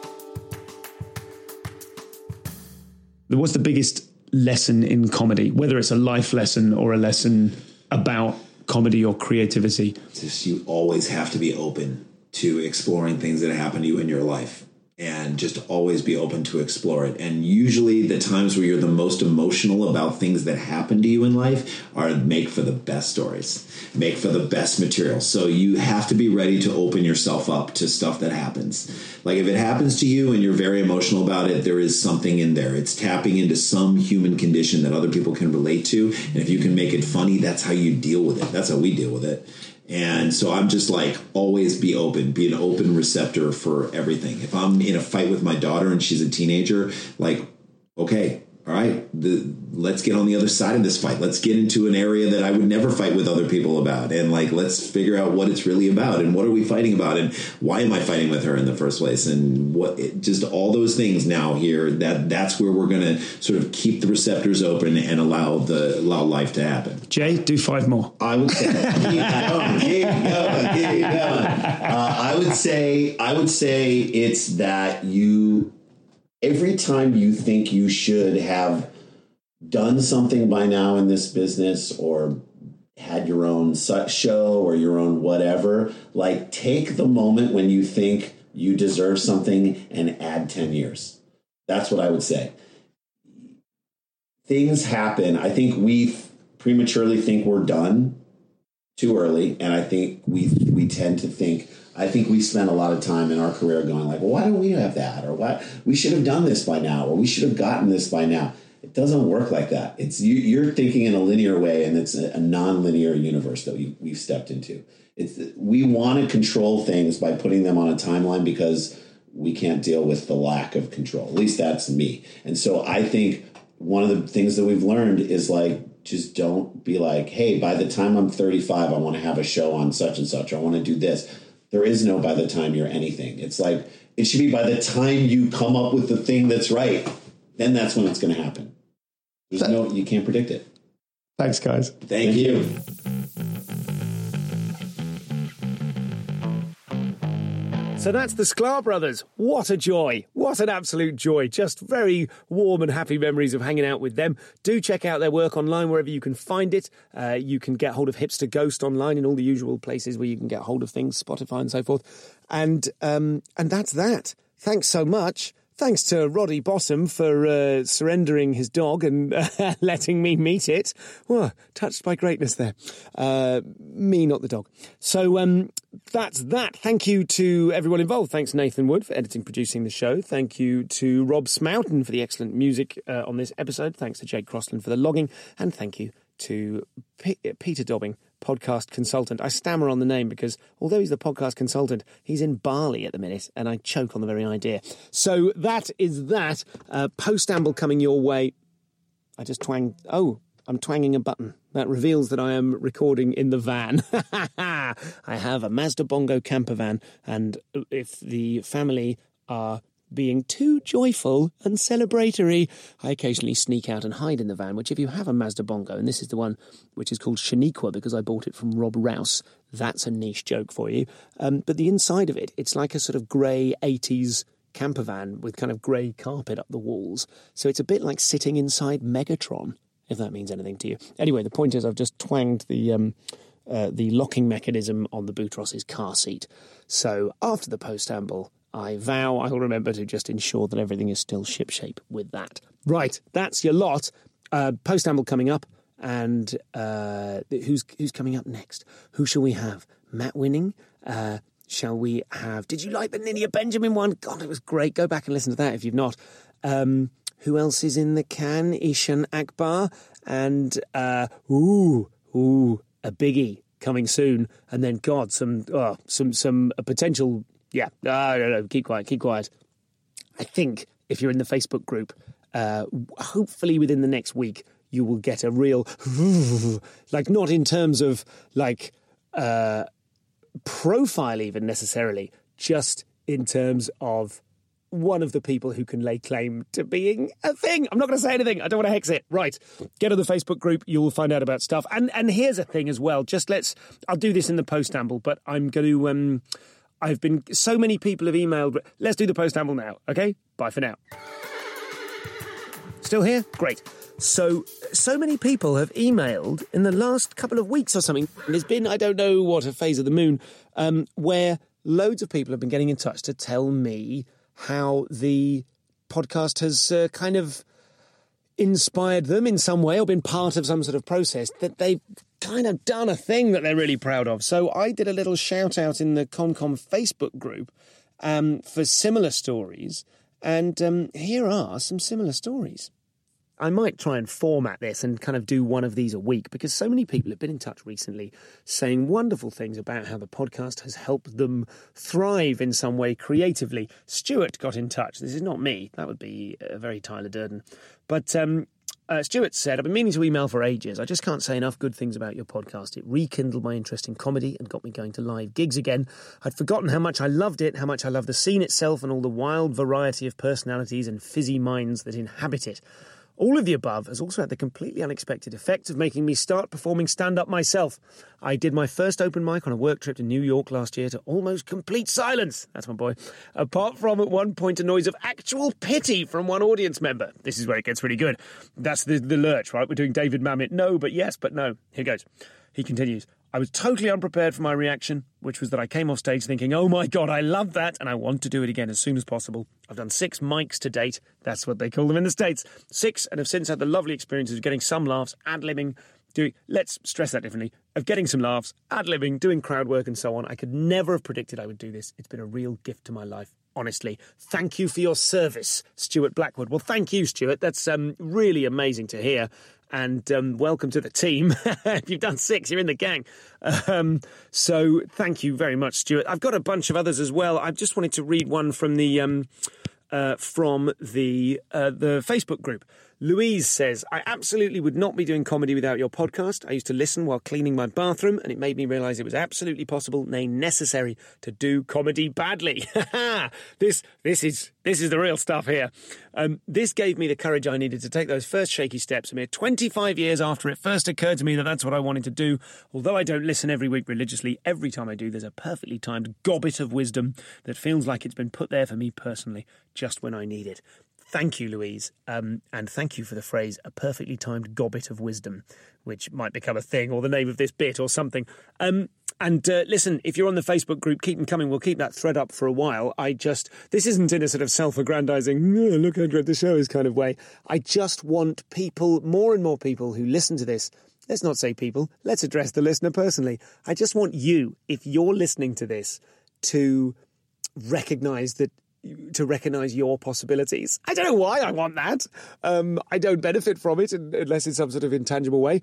Speaker 1: What's the biggest lesson in comedy, whether it's a life lesson or a lesson about comedy or creativity?
Speaker 5: Just, you always have to be open to exploring things that happen to you in your life, and just always be open to explore it. And usually the times where you're the most emotional about things that happen to you in life make for the best stories, make for the best material. So you have to be ready to open yourself up to stuff that happens. Like if it happens to you and you're very emotional about it, there is something in there. It's tapping into some human condition that other people can relate to. And if you can make it funny, that's how you deal with it. That's how we deal with it. And so I'm just always be open, be an open receptor for everything. If I'm in a fight with my daughter and she's a teenager, okay, all right, let's get on the other side of this fight. Let's get into an area that I would never fight with other people about. And let's figure out what it's really about, and what are we fighting about, and why am I fighting with her in the first place? And just all those things now here, that's where we're going to sort of keep the receptors open and allow life to happen.
Speaker 1: Jay, do 5 more.
Speaker 6: I would say, keep going. I would say it's that every time you think you should have done something by now in this business, or had your own show or your own whatever, take the moment when you think you deserve something and add 10 years. That's what I would say. Things happen. I think we prematurely think we're done too early, and I think we tend to think, I think we spend a lot of time in our career going why don't we have that? Or why we should have done this by now, or we should have gotten this by now. It doesn't work like that. It's you're thinking in a linear way, and it's a non-linear universe that we've stepped into. We want to control things by putting them on a timeline, because we can't deal with the lack of control. At least that's me. And so I think one of the things that we've learned is like, just don't be like, hey, by the time I'm 35, I want to have a show on such and such. Or I want to do this. There is no by the time you're anything. It's like, it should be by the time you come up with the thing that's right. Then that's when it's going to happen. You can't predict it.
Speaker 1: Thanks, guys.
Speaker 6: Thank you.
Speaker 1: So that's the Sklar brothers. What a joy. What an absolute joy. Just very warm and happy memories of hanging out with them. Do check out their work online wherever you can find it. You can get hold of Hipster Ghost online in all the usual places where you can get hold of things, Spotify and so forth. And that's that. Thanks so much. Thanks to Roddy Bottom for surrendering his dog and letting me meet it. Whoa, touched by greatness there. Me, not the dog. So that's that. Thank you to everyone involved. Thanks, Nathan Wood, for editing, producing the show. Thank you to Rob Smoughton for the excellent music on this episode. Thanks to Jake Crossland for the logging. And thank you to Peter Dobbing, podcast consultant. I stammer on the name because although he's the podcast consultant, he's in Bali at the minute and I choke on the very idea. So that is that. Postamble coming your way. I just twanged. Oh, I'm twanging a button. That reveals that I am recording in the van. I have a Mazda Bongo camper van, and if the family are being too joyful and celebratory, I occasionally sneak out and hide in the van, which if you have a Mazda Bongo, and this is the one which is called Shaniqua because I bought it from Rob Rouse, that's a niche joke for you. But the inside of it, it's like a sort of grey 80s camper van with kind of grey carpet up the walls. So it's a bit like sitting inside Megatron, if that means anything to you. Anyway, the point is I've just twanged the locking mechanism on the Boutros' car seat. So after the postamble, I vow I will remember to just ensure that everything is still shipshape with that. Right, that's your lot. Postamble coming up, and who's coming up next? Who shall we have? Matt Winning? Shall we have... Did you like the Ninia Benjamin one? God, it was great. Go back and listen to that if you've not. Who else is in the can? Ishan Akbar. And, a biggie coming soon. And then, God, some potential... Yeah, no, keep quiet. I think if you're in the Facebook group, hopefully within the next week, you will get a real, like not in terms of like profile even necessarily, just in terms of one of the people who can lay claim to being a thing. I'm not going to say anything. I don't want to hex it. Right. Get on the Facebook group. You will find out about stuff. And here's a thing as well. I'll do this in the postamble, but I'm going to... so many people have emailed. Let's do the postamble now, okay? Bye for now. Still here? Great. So many people have emailed in the last couple of weeks or something. There's been, I don't know what, a phase of the moon, where loads of people have been getting in touch to tell me how the podcast has kind of inspired them in some way or been part of some sort of process, that they've kind of done a thing that they're really proud of. So I did a little shout out in the ConCom Facebook group for similar stories, and here are some similar stories. I might try and format this and kind of do one of these a week, because so many people have been in touch recently saying wonderful things about how the podcast has helped them thrive in some way creatively. Stuart got in touch. This is not me. That would be very Tyler Durden. But Stuart said, I've been meaning to email for ages. I just can't say enough good things about your podcast. It rekindled my interest in comedy and got me going to live gigs again. I'd forgotten how much I loved it, how much I love the scene itself and all the wild variety of personalities and fizzy minds that inhabit it. All of the above has also had the completely unexpected effect of making me start performing stand-up myself. I did my first open mic on a work trip to New York last year to almost complete silence. That's my boy. Apart from at one point a noise of actual pity from one audience member. This is where it gets really good. That's the lurch, right? We're doing David Mamet. No, but yes, but no. Here goes. He continues. I was totally unprepared for my reaction, which was that I came off stage thinking, oh my God, I love that, and I want to do it again as soon as possible. I've done 6 mics to date. That's what they call them in the States. 6, and have since had the lovely experiences of getting some laughs, ad-libbing, let's stress that differently, of getting some laughs, ad-libbing, doing crowd work and so on. I could never have predicted I would do this. It's been a real gift to my life. Honestly, thank you for your service, Stuart Blackwood. Well, thank you, Stuart. That's really amazing to hear. And welcome to the team. If you've done 6, you're in the gang. So thank you very much, Stuart. I've got a bunch of others as well. I just wanted to read one from the Facebook group. Louise says, I absolutely would not be doing comedy without your podcast. I used to listen while cleaning my bathroom, and it made me realise it was absolutely possible, nay, necessary, to do comedy badly. This is the real stuff here. This gave me the courage I needed to take those first shaky steps a mere 25 years after it first occurred to me that that's what I wanted to do. Although I don't listen every week religiously, every time I do, there's a perfectly timed gobbet of wisdom that feels like it's been put there for me personally, just when I need it. Thank you, Louise, and thank you for the phrase, a perfectly timed gobbet of wisdom, which might become a thing or the name of this bit or something. Listen, if you're on the Facebook group, keep them coming. We'll keep that thread up for a while. This isn't in a sort of self-aggrandizing, look how great the show is kind of way. I just want people, more and more people who listen to this, let's not say people, let's address the listener personally. I just want you, if you're listening to this, to recognise your possibilities. I don't know why I want that. I don't benefit from it unless in some sort of intangible way.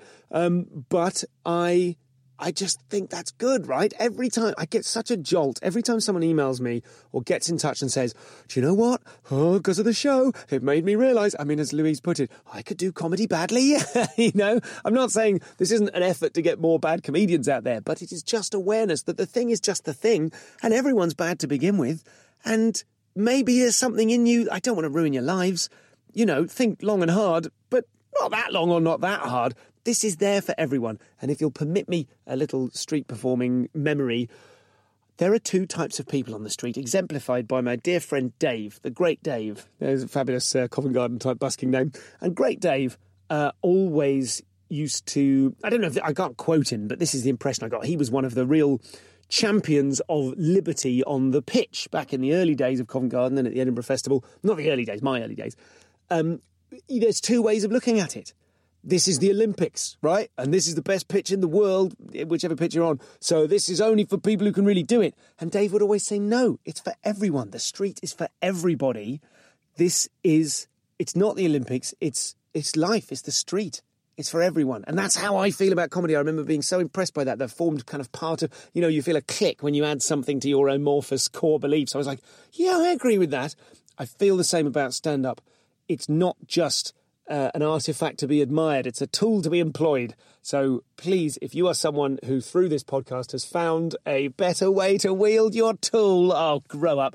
Speaker 1: But I just think that's good, right? Every time I get such a jolt, every time someone emails me or gets in touch and says, do you know what? Oh, because of the show, it made me realise, as Louise put it, I could do comedy badly. I'm not saying this isn't an effort to get more bad comedians out there, but it is just awareness that the thing is just the thing and everyone's bad to begin with. And maybe there's something in you. I don't want to ruin your lives. Think long and hard, but not that long or not that hard. This is there for everyone. And if you'll permit me a little street performing memory, there are 2 types of people on the street, exemplified by my dear friend Dave, the great Dave. There's a fabulous Covent Garden type busking name. And great Dave always used to, I don't know, I can't quote him, but this is the impression I got. He was one of the real champions of liberty on the pitch back in the early days of Covent Garden and at the Edinburgh Festival. Not the early days, my early days. There's 2 ways of looking at it. This is the Olympics, right? And this is the best pitch in the world, whichever pitch you're on. So this is only for people who can really do it. And Dave would always say, no, it's for everyone. The street is for everybody. It's not the Olympics. It's life. It's the street. It's for everyone. And that's how I feel about comedy. I remember being so impressed by that. That formed kind of part of, you feel a click when you add something to your amorphous core beliefs. I was like, yeah, I agree with that. I feel the same about stand-up. It's not just an artifact to be admired. It's a tool to be employed. So please, if you are someone who through this podcast has found a better way to wield your tool, grow up,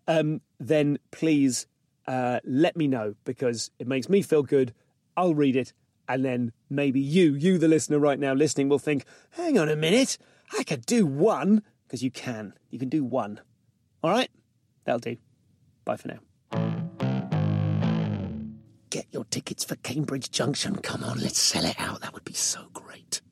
Speaker 1: then please let me know, because it makes me feel good. I'll read it. And then maybe you, the listener right now listening, will think, hang on a minute, I could do one. Because you can. You can do one. All right? That'll do. Bye for now. Get your tickets for Cambridge Junction. Come on, let's sell it out. That would be so great.